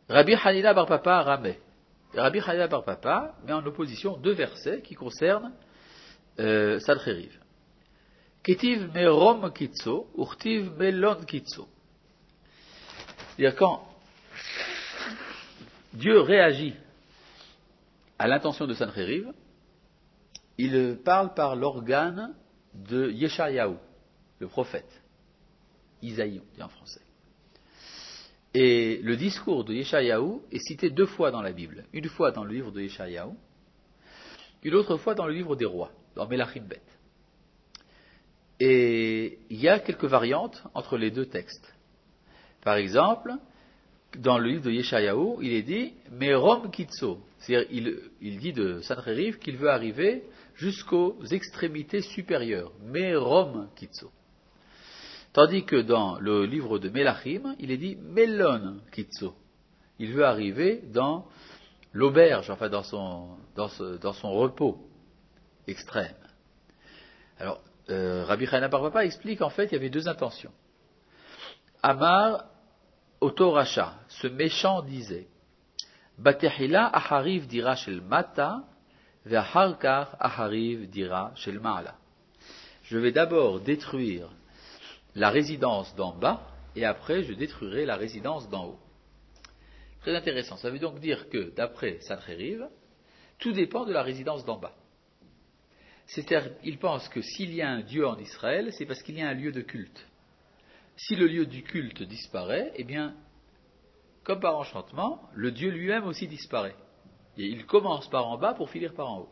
Rabbi Hanina bar Papa ramait. Rabbi Hanina bar Papa met en opposition deux versets qui concernent Sancheriv. Ketiv merom kitso, urtiv melon kitso. C'est-à-dire quand Dieu réagit à l'intention de Sancheriv, il parle par l'organe de Yeshayahu, le prophète. Isaïe, on dit en français. Et le discours de Yeshayahu est cité deux fois dans la Bible. Une fois dans le livre de Yeshayahu, une autre fois dans le livre des rois, dans Melachim Bet. Et il y a quelques variantes entre les deux textes. Par exemple, dans le livre de Yeshayahu, il est dit « Merom kitso », c'est-à-dire il dit de Sancheriv qu'il veut arriver jusqu'aux extrémités supérieures. « Merom kitso ». Tandis que dans le livre de Melachim, il est dit « Melon kitso ». Il veut arriver dans l'auberge, enfin dans son repos extrême. Alors, Rabbi Hanina bar Papa explique en fait il y avait deux intentions. Amar Oto Racha, ce méchant disait Batehila ahariv dira shel mata ve'aharkar ahariv dira shel ma'ala. Je vais d'abord détruire la résidence d'en bas et après je détruirai la résidence d'en haut. Très intéressant. Ça veut donc dire que d'après Sancheriv, tout dépend de la résidence d'en bas. C'est-à-dire, il pense que s'il y a un Dieu en Israël, c'est parce qu'il y a un lieu de culte. Si le lieu du culte disparaît, eh bien, comme par enchantement, le Dieu lui-même aussi disparaît. Et il commence par en bas pour finir par en haut.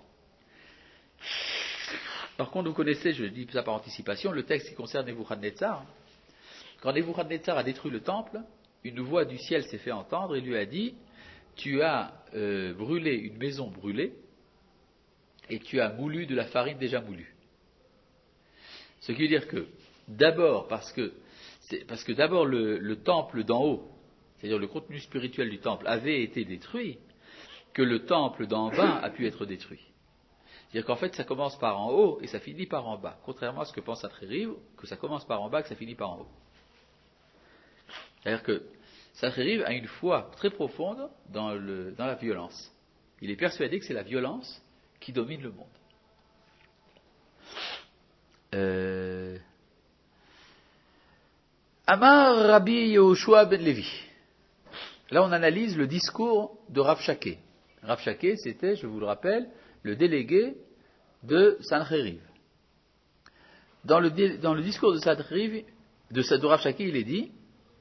Par contre, vous connaissez, je dis ça par anticipation, le texte qui concerne Nebuchadnezzar. Quand Nebuchadnezzar a détruit le temple, une voix du ciel s'est fait entendre et lui a dit « Tu as brûlé une maison brûlée, et tu as moulu de la farine déjà moulue. » Ce qui veut dire que, d'abord, parce que d'abord le temple d'en haut, c'est-à-dire le contenu spirituel du temple, avait été détruit, que le temple d'en bas a pu être détruit. C'est-à-dire qu'en fait, ça commence par en haut et ça finit par en bas. Contrairement à ce que pense Sancheriv, que ça commence par en bas et que ça finit par en haut. C'est-à-dire que Sancheriv a une foi très profonde dans la violence. Il est persuadé que c'est la violence qui domine le monde. Amar Rabbi Yehoshua ben Levi. Là, on analyse le discours de Rav Shaké. Rav Shaké, c'était, je vous le rappelle, le délégué de Sancheriv. Dans le discours de Sancheriv, de Rav Shaké, il est dit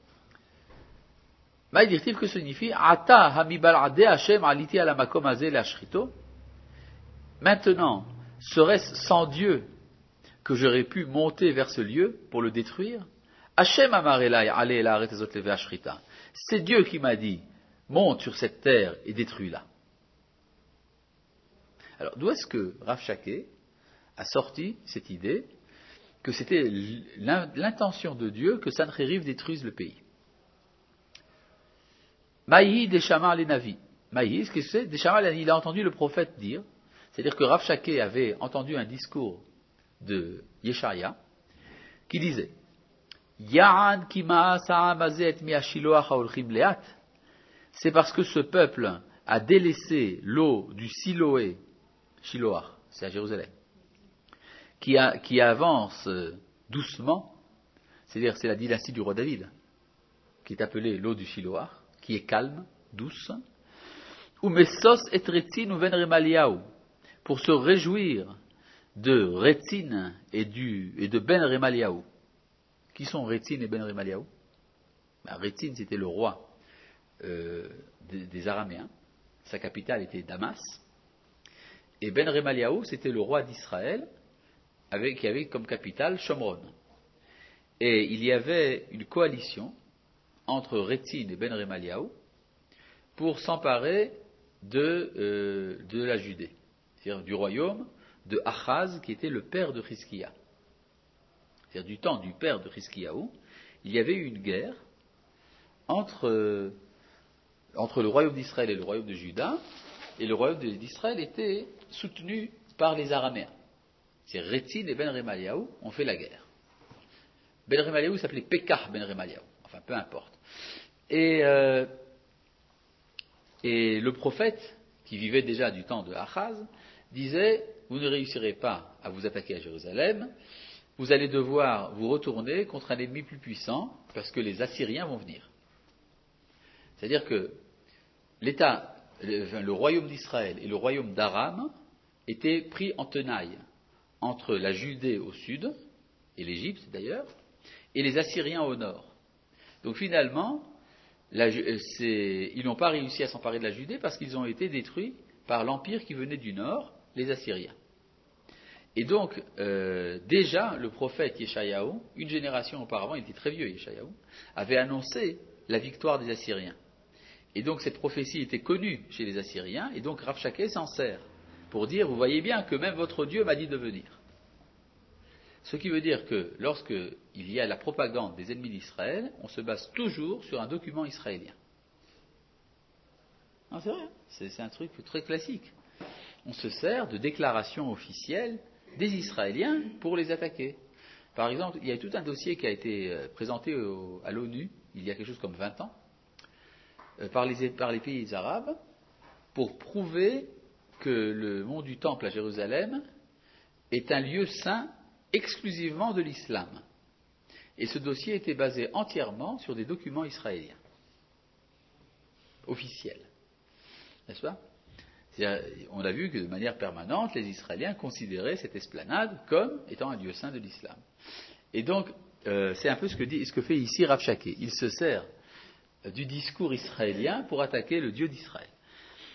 Maïdirtiv, que signifie Ata hamibalade Hashem aliti ala makom haze le'ashrito. Maintenant, serait-ce sans Dieu que j'aurais pu monter vers ce lieu pour le détruire? Hashem amar elai ale la aret ezot leve ashrita. C'est Dieu qui m'a dit, monte sur cette terre et détruis-la. Alors, d'où est-ce que Rav Shaké a sorti cette idée que c'était l'intention de Dieu que Sancheriv détruise le pays? Maïhi Deshama Lenavi. Maïhi, ce que c'est? Deshama, il a entendu le prophète dire, c'est-à-dire que Rav Shaké avait entendu un discours de Yeshaya qui disait Ya'an kima sa'amazet mi'ashiloach ha'olchim leat. C'est parce que ce peuple a délaissé l'eau du Siloé, Shiloach, c'est à Jérusalem, qui avance doucement, c'est-à-dire c'est la dynastie du roi David, qui est appelée l'eau du Shiloach, qui est calme, douce, ou Mesos et Retzin ou Ben Remaliaou, pour se réjouir de Retzin et de Ben Remaliaou. Qui sont Retzin et Ben Remaliaou? Retzin, c'était le roi des Araméens. Sa capitale était Damas. Et Ben Remaliaou, c'était le roi d'Israël, qui avait comme capitale Shomron. Et il y avait une coalition entre Retzin et Ben Remaliaou pour s'emparer de la Judée, c'est-à-dire du royaume de Achaz, qui était le père de Chizkiya. C'est-à-dire du temps du père de Chizkiyahu, il y avait eu une guerre entre le royaume d'Israël et le royaume de Juda, et le royaume d'Israël était soutenu par les Araméens. C'est Retzin et Ben Remaliaou ont fait la guerre. Ben Remaliaou s'appelait Pekah Ben Remaliaou, enfin peu importe. Et Et le prophète, qui vivait déjà du temps de Achaz, disait, vous ne réussirez pas à vous attaquer à Jérusalem, vous allez devoir vous retourner contre un ennemi plus puissant, parce que les Assyriens vont venir. C'est-à-dire que le royaume d'Israël et le royaume d'Aram étaient pris en tenaille entre la Judée au sud, et l'Égypte d'ailleurs, et les Assyriens au nord. Donc finalement, ils n'ont pas réussi à s'emparer de la Judée parce qu'ils ont été détruits par l'empire qui venait du nord, les Assyriens. Et donc, déjà, le prophète Yeshayahu, une génération auparavant, il était très vieux Yeshayahu, avait annoncé la victoire des Assyriens. Et donc, cette prophétie était connue chez les Assyriens, et donc Rabshakeh s'en sert pour dire, vous voyez bien que même votre Dieu m'a dit de venir. Ce qui veut dire que lorsqu'il y a la propagande des ennemis d'Israël, on se base toujours sur un document israélien. Non, c'est vrai, c'est un truc très classique. On se sert de déclarations officielles des Israéliens pour les attaquer. Par exemple, il y a tout un dossier qui a été présenté à l'ONU, il y a quelque chose comme 20 ans, par les pays arabes, pour prouver que le mont du Temple à Jérusalem est un lieu saint exclusivement de l'islam. Et ce dossier était basé entièrement sur des documents israéliens, officiels. N'est-ce pas ? On a vu que de manière permanente, les Israéliens considéraient cette esplanade comme étant un lieu saint de l'islam. Et donc, c'est un peu ce que fait ici Rabshakeh. Il se sert du discours israélien pour attaquer le Dieu d'Israël. D'accord ?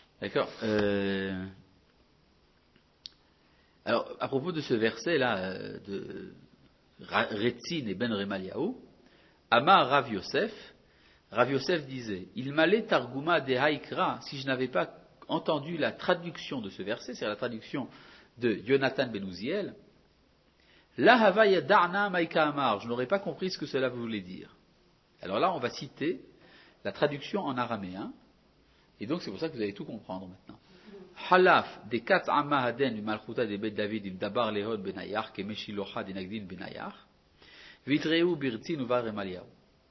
Alors, à propos de ce verset-là, de Retzin et Ben Remaliahu, Amar Rav Yosef disait, il m'allait Targuma de Haïkra, si je n'avais pas entendu la traduction de ce verset, c'est la traduction de Jonathan Ben Uziel, La Havaya Darna Maïka Amar, je n'aurais pas compris ce que cela voulait dire. Alors là, on va citer la traduction en araméen, et donc c'est pour ça que vous allez tout comprendre maintenant. Halaf de kat amahaden malchuta de bet David im dabar lehod benayach ke meshilocha de nagdin benayach vitreu birtzin uvar remaliahu.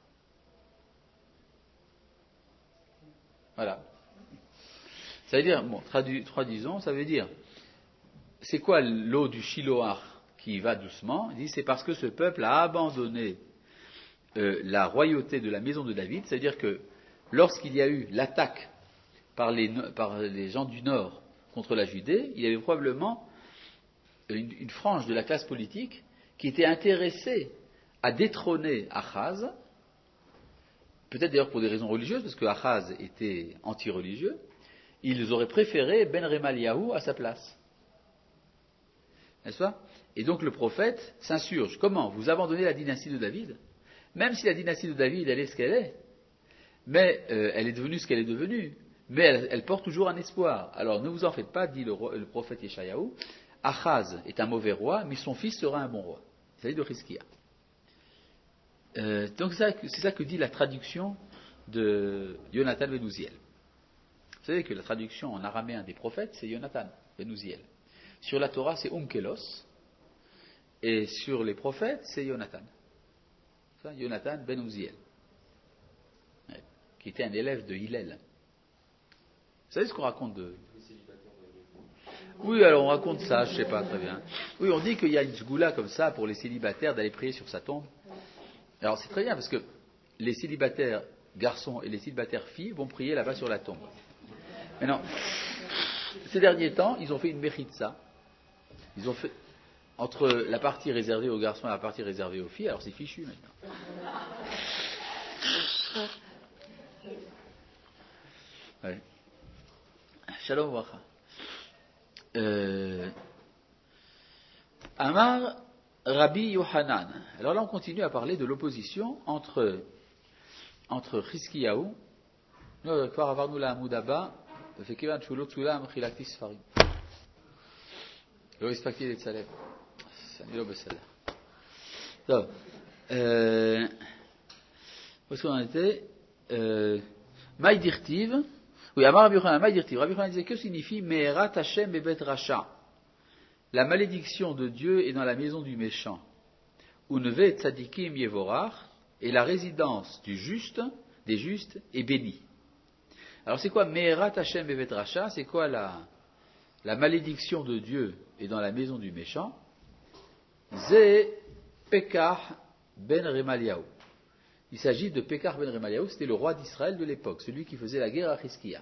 Voilà. Ça veut dire, bon, traduisons, ça veut dire, c'est quoi l'eau du Shiloach qui va doucement? Il dit, c'est parce que ce peuple a abandonné la royauté de la maison de David, c'est-à-dire que lorsqu'il y a eu l'attaque par les gens du Nord contre la Judée, il y avait probablement une frange de la classe politique qui était intéressée à détrôner Achaz, peut-être d'ailleurs pour des raisons religieuses, parce que Achaz était anti-religieux, ils auraient préféré Ben Remaliahu à sa place. N'est-ce pas ? Et donc le prophète s'insurge. Comment ? Vous abandonnez la dynastie de David ? Même si la dynastie de David, elle est ce qu'elle est, mais elle est devenue ce qu'elle est devenue, mais elle porte toujours un espoir. Alors ne vous en faites pas, dit le prophète Yeshayahu, Achaz est un mauvais roi, mais son fils sera un bon roi. Il s'agit de Hizkia. Donc c'est ça que dit la traduction de Jonathan Ben Uziel. Vous savez que la traduction en araméen des prophètes, c'est Jonathan Ben Uziel. Sur la Torah, c'est Onkelos, et sur les prophètes, c'est Jonathan. Ça, Jonathan Ben Uziel, qui était un élève de Hillel. Vous savez ce qu'on raconte de... Oui, alors on raconte ça, je ne sais pas très bien. Oui, on dit qu'il y a une sgoula comme ça pour les célibataires d'aller prier sur sa tombe. Alors c'est très bien parce que les célibataires garçons et les célibataires filles vont prier là-bas sur la tombe. Maintenant, ces derniers temps, ils ont fait une méchitza. Ils ont fait entre la partie réservée aux garçons et la partie réservée aux filles. Alors c'est fichu maintenant. Ouais. Shalom Wacha. Amar Rabbi Yohanan. Alors là, on continue à parler de l'opposition entre Chizkiyahu. כבר עברנו לעמוד הבא, וכיוון שהוא לא צולם, חילקתי ספרים. לא הספקתי לצלם. אני לא בסדר. טוב. où est-ce qu'on en était? Maï dirtiv. Oui, Amar Rabbi Yochanan, Maï dirtiv. Rabbi Yochanan disait, que signifie Me'erat Hashem bebet Rasha? La malédiction de Dieu est dans la maison du méchant. Unve tzadikim yevorach, et la résidence des justes est bénie. Alors c'est quoi Me'erat Hashem bevet Rasha? C'est quoi la malédiction de Dieu est dans la maison du méchant? Ze Pekah ben Remaliahu. Il s'agit de Pekah ben Remaliahu, c'était le roi d'Israël de l'époque, celui qui faisait la guerre à Chizkiya.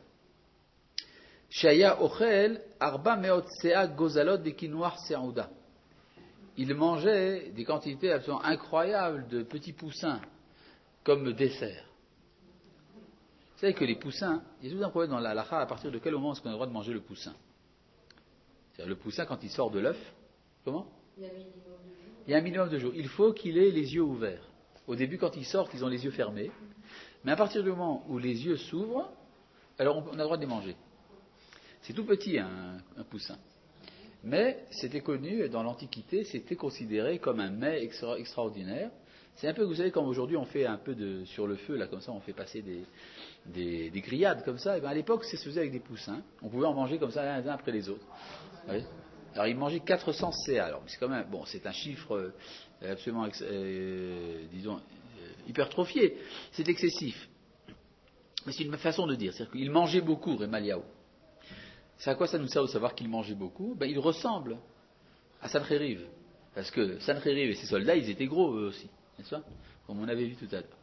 Shaya Ochel Arba Meot Sea Gozalot de Kinoar Seouda. Il mangeait des quantités absolument incroyables de petits poussins comme dessert. Vous savez que les poussins, il y a tout un problème dans la halakha à partir de quel moment est-ce qu'on a le droit de manger le poussin? C'est-à-dire le poussin quand il sort de l'œuf, comment? Il y a un minimum de jours. Il faut qu'il ait les yeux ouverts. Au début, quand ils sortent, ils ont les yeux fermés. Mais à partir du moment où les yeux s'ouvrent, alors on a le droit de les manger. C'est tout petit, un poussin. Mais c'était connu, dans l'Antiquité, c'était considéré comme un mets extraordinaire. C'est un peu, vous savez, comme aujourd'hui on fait un peu sur le feu, là, comme ça, on fait passer des grillades comme ça. Et bien à l'époque, ça se faisait avec des poussins. On pouvait en manger comme ça, les uns après les autres. Oui. Alors ils mangeaient 400 CA. Alors c'est quand même, bon, c'est un chiffre absolument, disons, hypertrophié. C'est excessif. Mais c'est une façon de dire. C'est-à-dire qu'il mangeait beaucoup, Remaliahu. C'est à quoi ça nous sert de savoir qu'il mangeait beaucoup? Ben, il ressemble à Sancheriv. Parce que Sancheriv et ses soldats, ils étaient gros eux aussi. N'est-ce pas? Comme on avait vu tout à l'heure.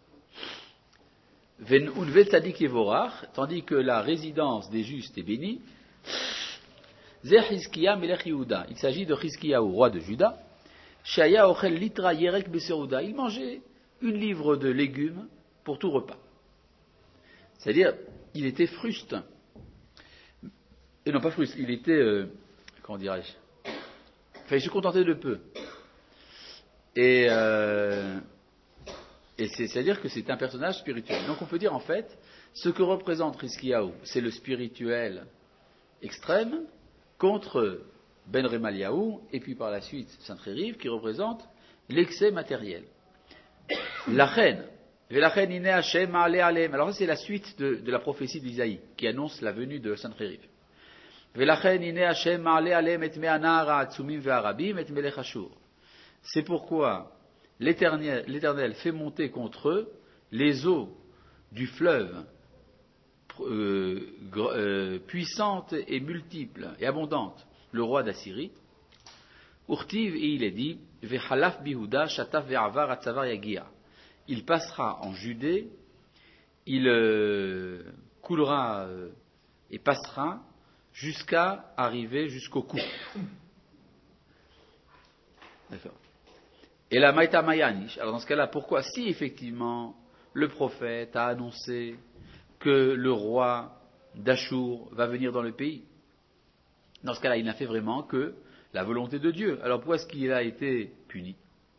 Unve Tzadik Yevorach, tandis que la résidence des justes est bénie. Zeh Chizkiya Melech Yehuda. Il s'agit de Chizkiya, roi de Juda. Shaya Ochel Litra Yerek Beserouda. Il mangeait une livre de légumes pour tout repas. C'est-à-dire, il était fruste. Et non, pas fruste, il était, comment dirais-je? Enfin, il se contentait de peu. Et c'est-à-dire que c'est un personnage spirituel. Donc on peut dire en fait, ce que représente Chizkiyahu, c'est le spirituel extrême contre Ben Remaliahu, et puis par la suite Sancheriv, qui représente l'excès matériel. La reine. Alors ça c'est la suite de la prophétie d'Isaïe, qui annonce la venue de Sancheriv. C'est pourquoi l'Éternel fait monter contre eux les eaux du fleuve puissantes et multiples et abondantes, le roi d'Assyrie. Urtiv, et il est dit, Vechalaf bihuda shataf ve'avar atzavar yagia. Il passera en Judée, il coulera et passera jusqu'à arriver jusqu'au cou. D'accord. Et la Maïta Mayanish. Alors dans ce cas-là, pourquoi? Si effectivement le prophète a annoncé que le roi d'Achour va venir dans le pays, dans ce cas-là, il n'a fait vraiment que la volonté de Dieu. Alors pourquoi est-ce qu'il a été puni?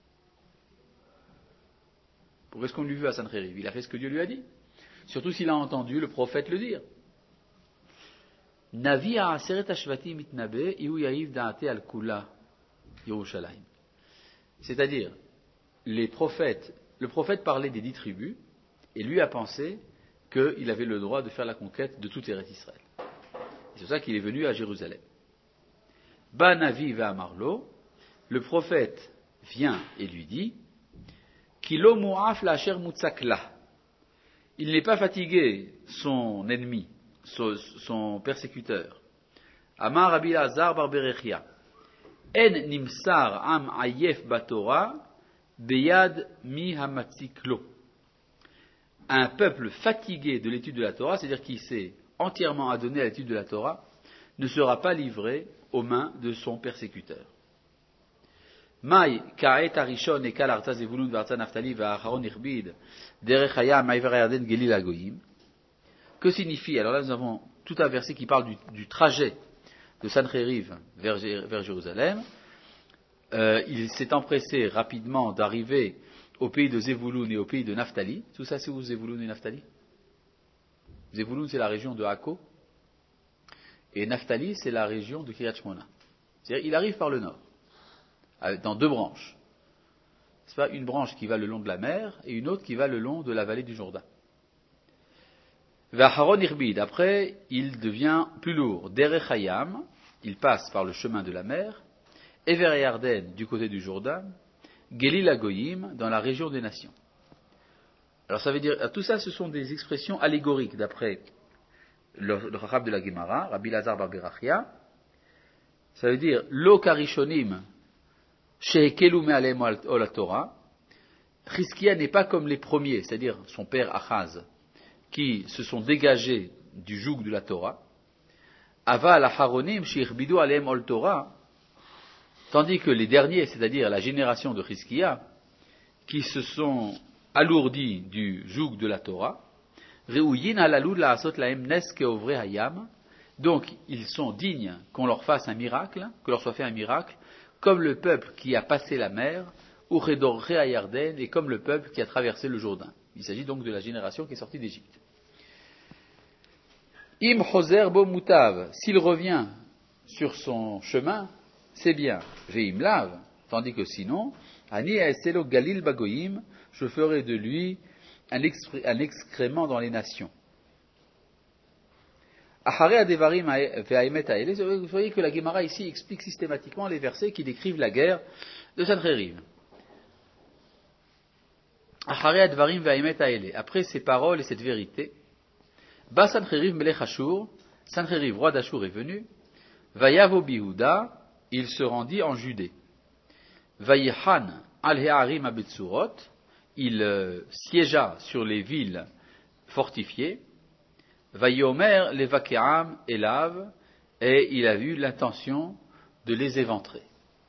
Pourquoi est-ce qu'on lui veut à Sancheriv? Il a fait ce que Dieu lui a dit. Surtout s'il a entendu le prophète le dire. Navi ha'aseret hashvatim mitnabe iu yahiv da'ate al kula Yerushalayim. C'est-à-dire, le prophète parlait des 10 tribus, et lui a pensé qu'il avait le droit de faire la conquête de toute Eretz Israël. C'est pour ça qu'il est venu à Jérusalem. Ba Navi va Marlo, le prophète vient et lui dit, Kilo mu'af la asher mutzakla. Il n'est pas fatigué, son ennemi, son persécuteur. Amar Rabbi Lazar bar Berechia. En nimsar am ayef batora beyad mi hamatsiklo. Un peuple fatigué de l'étude de la Torah, c'est-à-dire qui s'est entièrement adonné à l'étude de la Torah, ne sera pas livré aux mains de son persécuteur. Mai ka'et arishon ekal arta zevulun v'arta naftali v'acharon irbid derech hayam ma'aver yarden gelil hagoyim. Que signifie? Alors là, nous avons tout un verset qui parle du trajet de Sancheriv vers Jérusalem. Il s'est empressé rapidement d'arriver au pays de Zevulun et au pays de Naphtali. Tout ça, c'est où Zevulun et Naphtali? Zevulun, c'est la région de Akko. Et Naphtali, c'est la région de Kiryat Shmona. C'est-à-dire, il arrive par le nord, dans 2 branches. C'est pas une branche qui va le long de la mer et une autre qui va le long de la vallée du Jourdain. Vaharon Irbid, après, il devient plus lourd. Derech Hayam, il passe par le chemin de la mer. Ever Yarden, du côté du Jourdain. Gelil Hagoyim, dans la région des nations. Alors ça veut dire, tout ça, ce sont des expressions allégoriques, d'après le Rachab de la Gemara, Rabbi Lazar bar Berachia, ça veut dire Lo karishonim shehekelu me'aleim ol Torah. Chizkia n'est pas comme les premiers, c'est-à-dire son père Achaz, qui se sont dégagés du joug de la Torah. Aval acharonim sheichbidu aleim ol Torah. Tandis que les derniers, c'est-à-dire la génération de Chizkia, qui se sont alourdis du joug de la Torah, donc ils sont dignes qu'on leur fasse un miracle, que leur soit fait un miracle, comme le peuple qui a passé la mer, et comme le peuple qui a traversé le Jourdain. Il s'agit donc de la génération qui est sortie d'Égypte. Im choser bo mutav, s'il revient sur son chemin, c'est bien. Veim lav, tandis que sinon, ani eselo galil bagoyim, je ferai de lui un excrément dans les nations. Vous voyez que la Gemara ici explique systématiquement les versets qui décrivent la guerre de Sancheriv. Après ces paroles et cette vérité, Ba Sancheriv melech Ashur, Sancheriv roi d'Ashur est venu, Vayavo Bihuda, il se rendit en Judée. Vayihan al He'arim abetsurot, il siégea sur les villes fortifiées. Vayomer levakeam elav, et il a eu l'intention de les éventrer.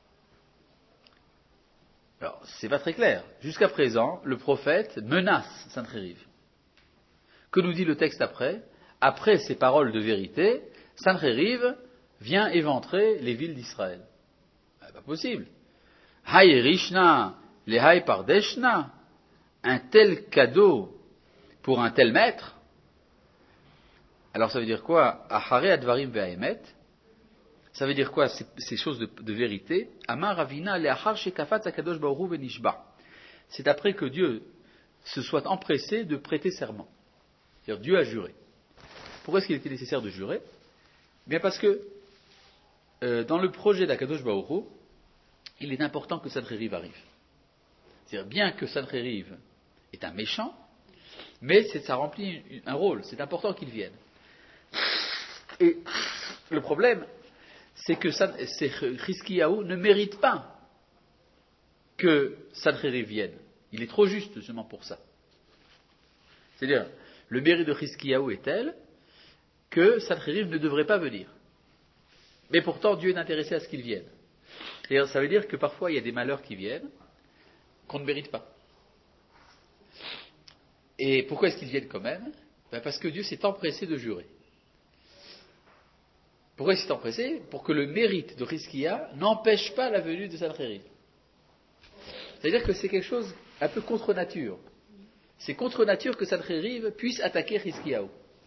Alors, c'est pas très clair. Jusqu'à présent, le prophète menace Sancheriv. Que nous dit le texte après? Après ces paroles de vérité, Sancheriv vient éventrer les villes d'Israël. C'est pas possible. Hay rishna le hay pardeshna, un tel cadeau pour un tel maître. Alors ça veut dire quoi? Ahare advarim ve'aemet. Ça veut dire quoi ces choses de vérité? Amar ravina le'achar shekafat akadosh baruch hu venishba. C'est après que Dieu se soit empressé de prêter serment. C'est-à-dire Dieu a juré. Pourquoi est-ce qu'il était nécessaire de jurer? Bien parce que dans le projet d'Akadosh baruch hu, il est important que Sancheriv arrive. C'est-à-dire bien que Sancheriv est un méchant, mais ça remplit un rôle. C'est important qu'il vienne. Et le problème, c'est que Chizkiyahu ne mérite pas que Sancheriv vienne. Il est trop juste justement pour ça. C'est-à-dire, le mérite de Chizkiyahu est tel que Sancheriv ne devrait pas venir. Mais pourtant, Dieu est intéressé à ce qu'il vienne. Et ça veut dire que parfois, il y a des malheurs qui viennent qu'on ne mérite pas. Et pourquoi est-ce qu'ils viennent quand même? Parce que Dieu s'est empressé de jurer. Pourquoi il s'est empressé? Pour que le mérite de Chizkiya n'empêche pas la venue de Sancheriv. C'est-à-dire que c'est quelque chose un peu contre nature. C'est contre nature que Sancheriv puisse attaquer Chizkiyahu.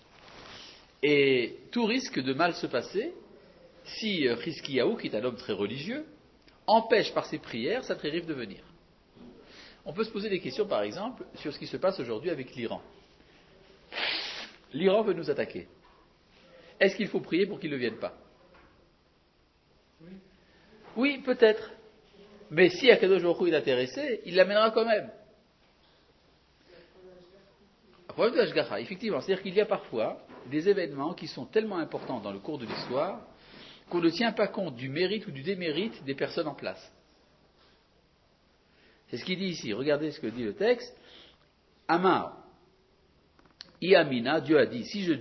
Et tout risque de mal se passer si Chizkiyahu, qui est un homme très religieux, empêche par ses prières Sancheriv de venir. On peut se poser des questions, par exemple, sur ce qui se passe aujourd'hui avec l'Iran. L'Iran veut nous attaquer. Est-ce qu'il faut prier pour qu'il ne vienne pas? Oui, peut-être. Mais si Akadosh Baruch Hu est intéressé, il l'amènera quand même. Un problème de l'Ashgacha, effectivement. C'est-à-dire qu'il y a parfois des événements qui sont tellement importants dans le cours de l'histoire qu'on ne tient pas compte du mérite ou du démérite des personnes en place. C'est ce qu'il dit ici. Regardez ce que dit le texte. Amar. Iamina, Dieu a dit, si je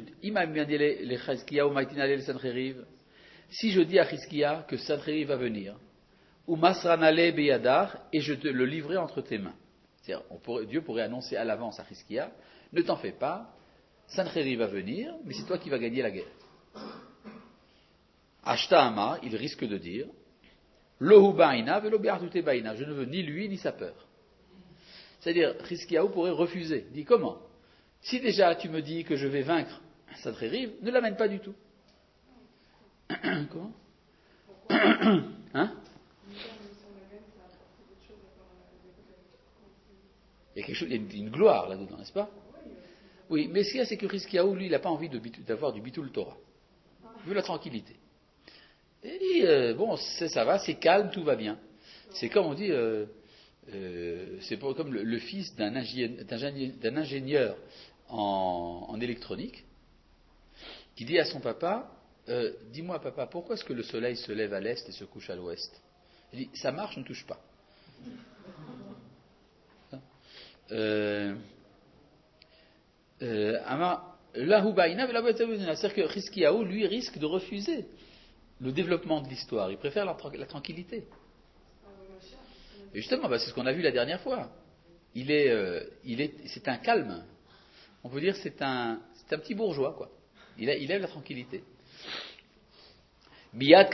dis à Chizkiya que Sancheriv va venir, ou Masranale beyadar, et je te le livrerai entre tes mains. C'est-à-dire, Dieu pourrait annoncer à l'avance à Chizkiya, ne t'en fais pas, Sancheriv va venir, mais c'est toi qui vas gagner la guerre. Ashta Amar, il risque de dire, Lohu ba'ina velo be'artute ba'ina, je ne veux ni lui ni sa peur. C'est-à-dire, Chizkiyahu pourrait refuser. Il dit, comment? Si déjà tu me dis que je vais vaincre Sancheriv, ne l'amène pas du tout. Comment? Hein? Il y a quelque chose, il y a une gloire là-dedans, n'est-ce pas? Oui, mais ce qu'il y a, c'est que Chizkiyahu, lui, il n'a pas envie d'avoir du bitul Torah. Il veut la tranquillité. Et il dit, bon, ça va, c'est calme, tout va bien. C'est comme on dit, c'est comme le fils d'un ingénieur en électronique. qui dit à son papa, dis-moi papa, pourquoi est-ce que le soleil se lève à l'est et se couche à l'ouest? Il dit, ça marche, ne touche pas. C'est-à-dire que Hiskiyahu, lui, risque de refuser le développement de l'histoire. Il préfère la tranquillité. Et justement, c'est ce qu'on a vu la dernière fois. C'est un calme. On peut dire c'est un petit bourgeois, quoi. Il aime la tranquillité. Et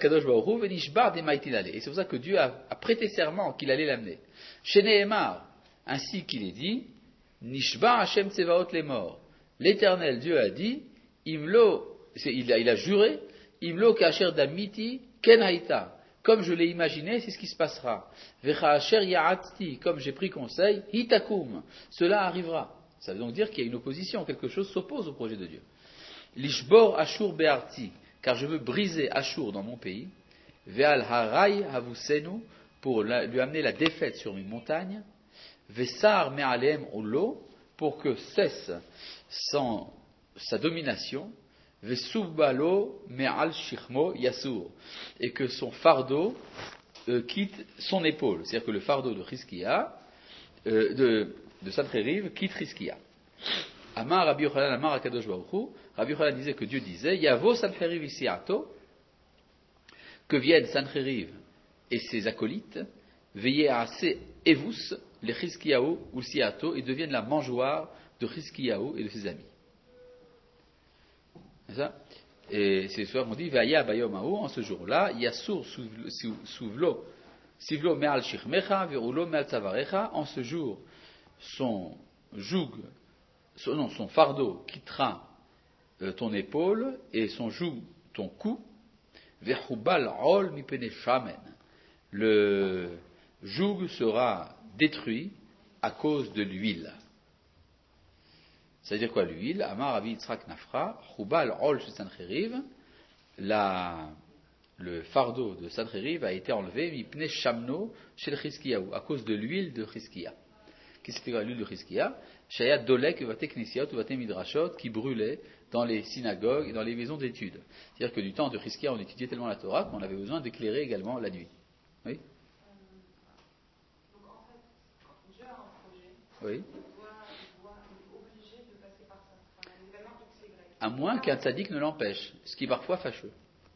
c'est pour ça que Dieu a prêté serment qu'il allait l'amener. Chez Nehemar, ainsi qu'il est dit, Nishba Hashem Tsevaot les morts. L'Éternel Dieu a dit, il a juré, Imlo Kacher Damiti Ken Haïta. Comme je l'ai imaginé, c'est ce qui se passera. Vecha Asher Ya'atti, comme j'ai pris conseil, Hitakum, cela arrivera. Ça veut donc dire qu'il y a une opposition, quelque chose s'oppose au projet de Dieu. Lishbor Ashur Be'arti, car je veux briser Ashur dans mon pays. Ve'al Harai Havusenu, pour lui amener la défaite sur une montagne. Vesar Me'alem Olo, pour que cesse sa domination. Vesubalo Me'al Shirmo Yasur, et que son fardeau quitte son épaule. C'est-à-dire que le fardeau de Hiskiya, de Sancheriv, quitte Hiskiya. Amar Rabbi Yochanan, Amar Akadosh Baruch Hu, Rabbi Yochanan disait que Dieu disait, Yavo Sancheriv Isiato, que viennent Sancheriv et ses acolytes, veillez à assez Evus, les Hiskiyahu ou Siato, et deviennent la mangeoire de Hiskiyahu et de ses amis. C'est ça? Et c'est ce qu'on dit, Vaya Bayomahu, en ce jour-là, Yasur Sivlo Me'al Shirmecha, Verulo Me'al Tzavarecha, en ce jour, son fardeau quittera ton épaule, et son joug ton cou, Vechubal Ol Mipene Shamen. Le joug sera détruit à cause de l'huile. C'est-à-dire quoi l'huile? Amar Ravi Yitzhak Nafra, Chubal Ol chez Sancheriv, le fardeau de Sancheriv a été enlevé, Mipne Shamno chez le Hiskiyahu, à cause de l'huile de Hiskiya. Qu'est-ce que c'était l'huile de Hiskiya? Shayat Dolek Vate Knesiot Vate Midrashot, qui brûlait dans les synagogues et dans les maisons d'études. C'est-à-dire que du temps de Hiskiya, on étudiait tellement la Torah qu'on avait besoin d'éclairer également la nuit. Oui? Donc en fait, quand Dieu a un projet, oui. À moins qu'un tzaddik ne l'empêche, ce qui est parfois fâcheux.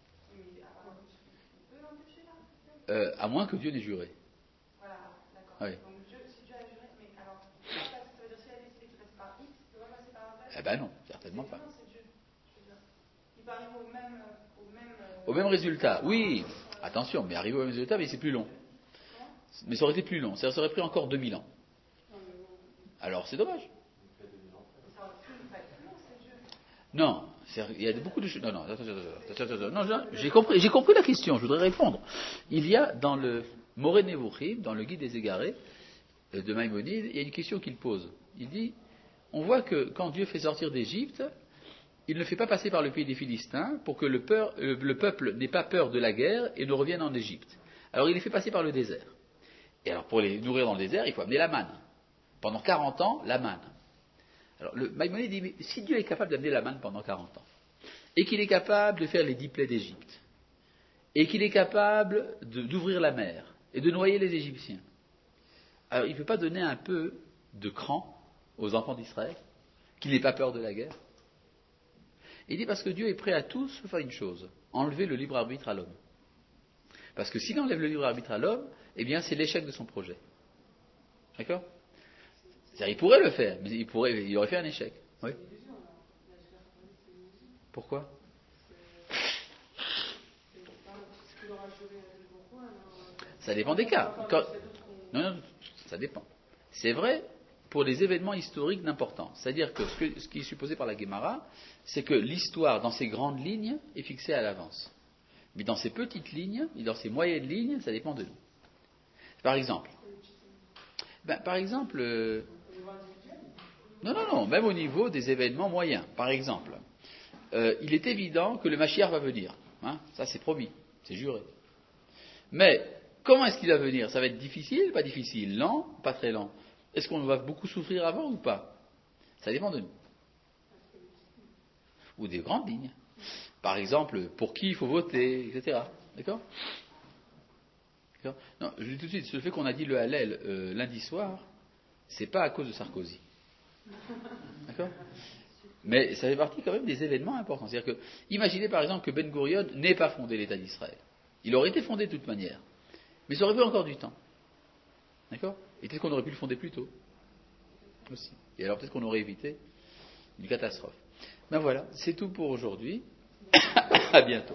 À moins que Dieu n'ait juré. Voilà, d'accord. Oui. Donc si Dieu a juré, mais alors, ça veut dire s'il a décidé qu'il passe par X, il doit passer par un tel? Eh ben non, certainement pas. Non, c'est Dieu. Il peut arriver au même résultat, oui. Attention, mais arriver au même résultat, mais c'est plus long. Mais ça aurait été plus long, ça aurait pris encore 2000 ans. Alors c'est dommage. Non, il y a beaucoup de choses. Non, j'ai compris la question, je voudrais répondre. Il y a dans le Moreh Nevuchim, dans le Guide des Égarés de Maïmonide, il y a une question qu'il pose. Il dit, on voit que quand Dieu fait sortir d'Égypte, il ne fait pas passer par le pays des Philistins pour que le peuple n'ait pas peur de la guerre et ne revienne en Égypte. Alors il les fait passer par le désert. Et alors pour les nourrir dans le désert, il faut amener la manne. Pendant 40 ans, la manne. Alors le Maïmonide dit, mais si Dieu est capable d'amener la manne pendant 40 ans, et qu'il est capable de faire les 10 plaies d'Égypte, et qu'il est capable d'ouvrir la mer, et de noyer les Égyptiens, alors il ne peut pas donner un peu de cran aux enfants d'Israël, qu'ils n'aient pas peur de la guerre? Il dit parce que Dieu est prêt à tout sauf à une chose, enlever le libre arbitre à l'homme. Parce que s'il enlève le libre arbitre à l'homme, eh bien c'est l'échec de son projet. D'accord? C'est-à-dire, il pourrait le faire, mais il aurait fait un échec. Oui. Pourquoi? Ça dépend des cas. Non, ça dépend. C'est vrai pour les événements historiques d'importance. C'est-à-dire que ce qui est supposé par la Guémara, c'est que l'histoire, dans ses grandes lignes, est fixée à l'avance. Mais dans ces petites lignes, et dans ces moyennes lignes, ça dépend de nous. Par exemple, non, même au niveau des événements moyens. Par exemple, il est évident que le Mashiach va venir. Hein, ça, c'est promis, c'est juré. Mais comment est-ce qu'il va venir? Ça va être difficile, pas difficile, lent, pas très lent. Est-ce qu'on va beaucoup souffrir avant ou pas? Ça dépend de nous. ou des grandes lignes. Par exemple, pour qui il faut voter, etc. D'accord? Non, je dis tout de suite, le fait qu'on a dit le Hallel lundi soir, c'est pas à cause de Sarkozy. D'accord? Mais ça fait partie quand même des événements importants. C'est-à-dire que, imaginez par exemple que Ben Gurion n'ait pas fondé l'État d'Israël. Il aurait été fondé de toute manière. Mais ça aurait pris encore du temps. D'accord? Et peut-être qu'on aurait pu le fonder plus tôt. Aussi. Et alors peut-être qu'on aurait évité une catastrophe. Ben voilà, c'est tout pour aujourd'hui. À bientôt.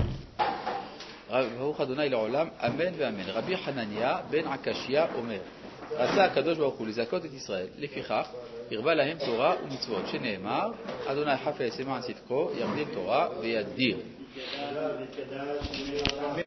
ברוך אדוני לעולם, אמן ואמן. רבי חנניה בן עקשיא אומר, רצה הקדוש ברוך הוא לזכות את ישראל, לפיכך הרבה להם תורה ומצוות, שנאמר, אדוני חפץ למען צדקו, ירדים תורה וידיר.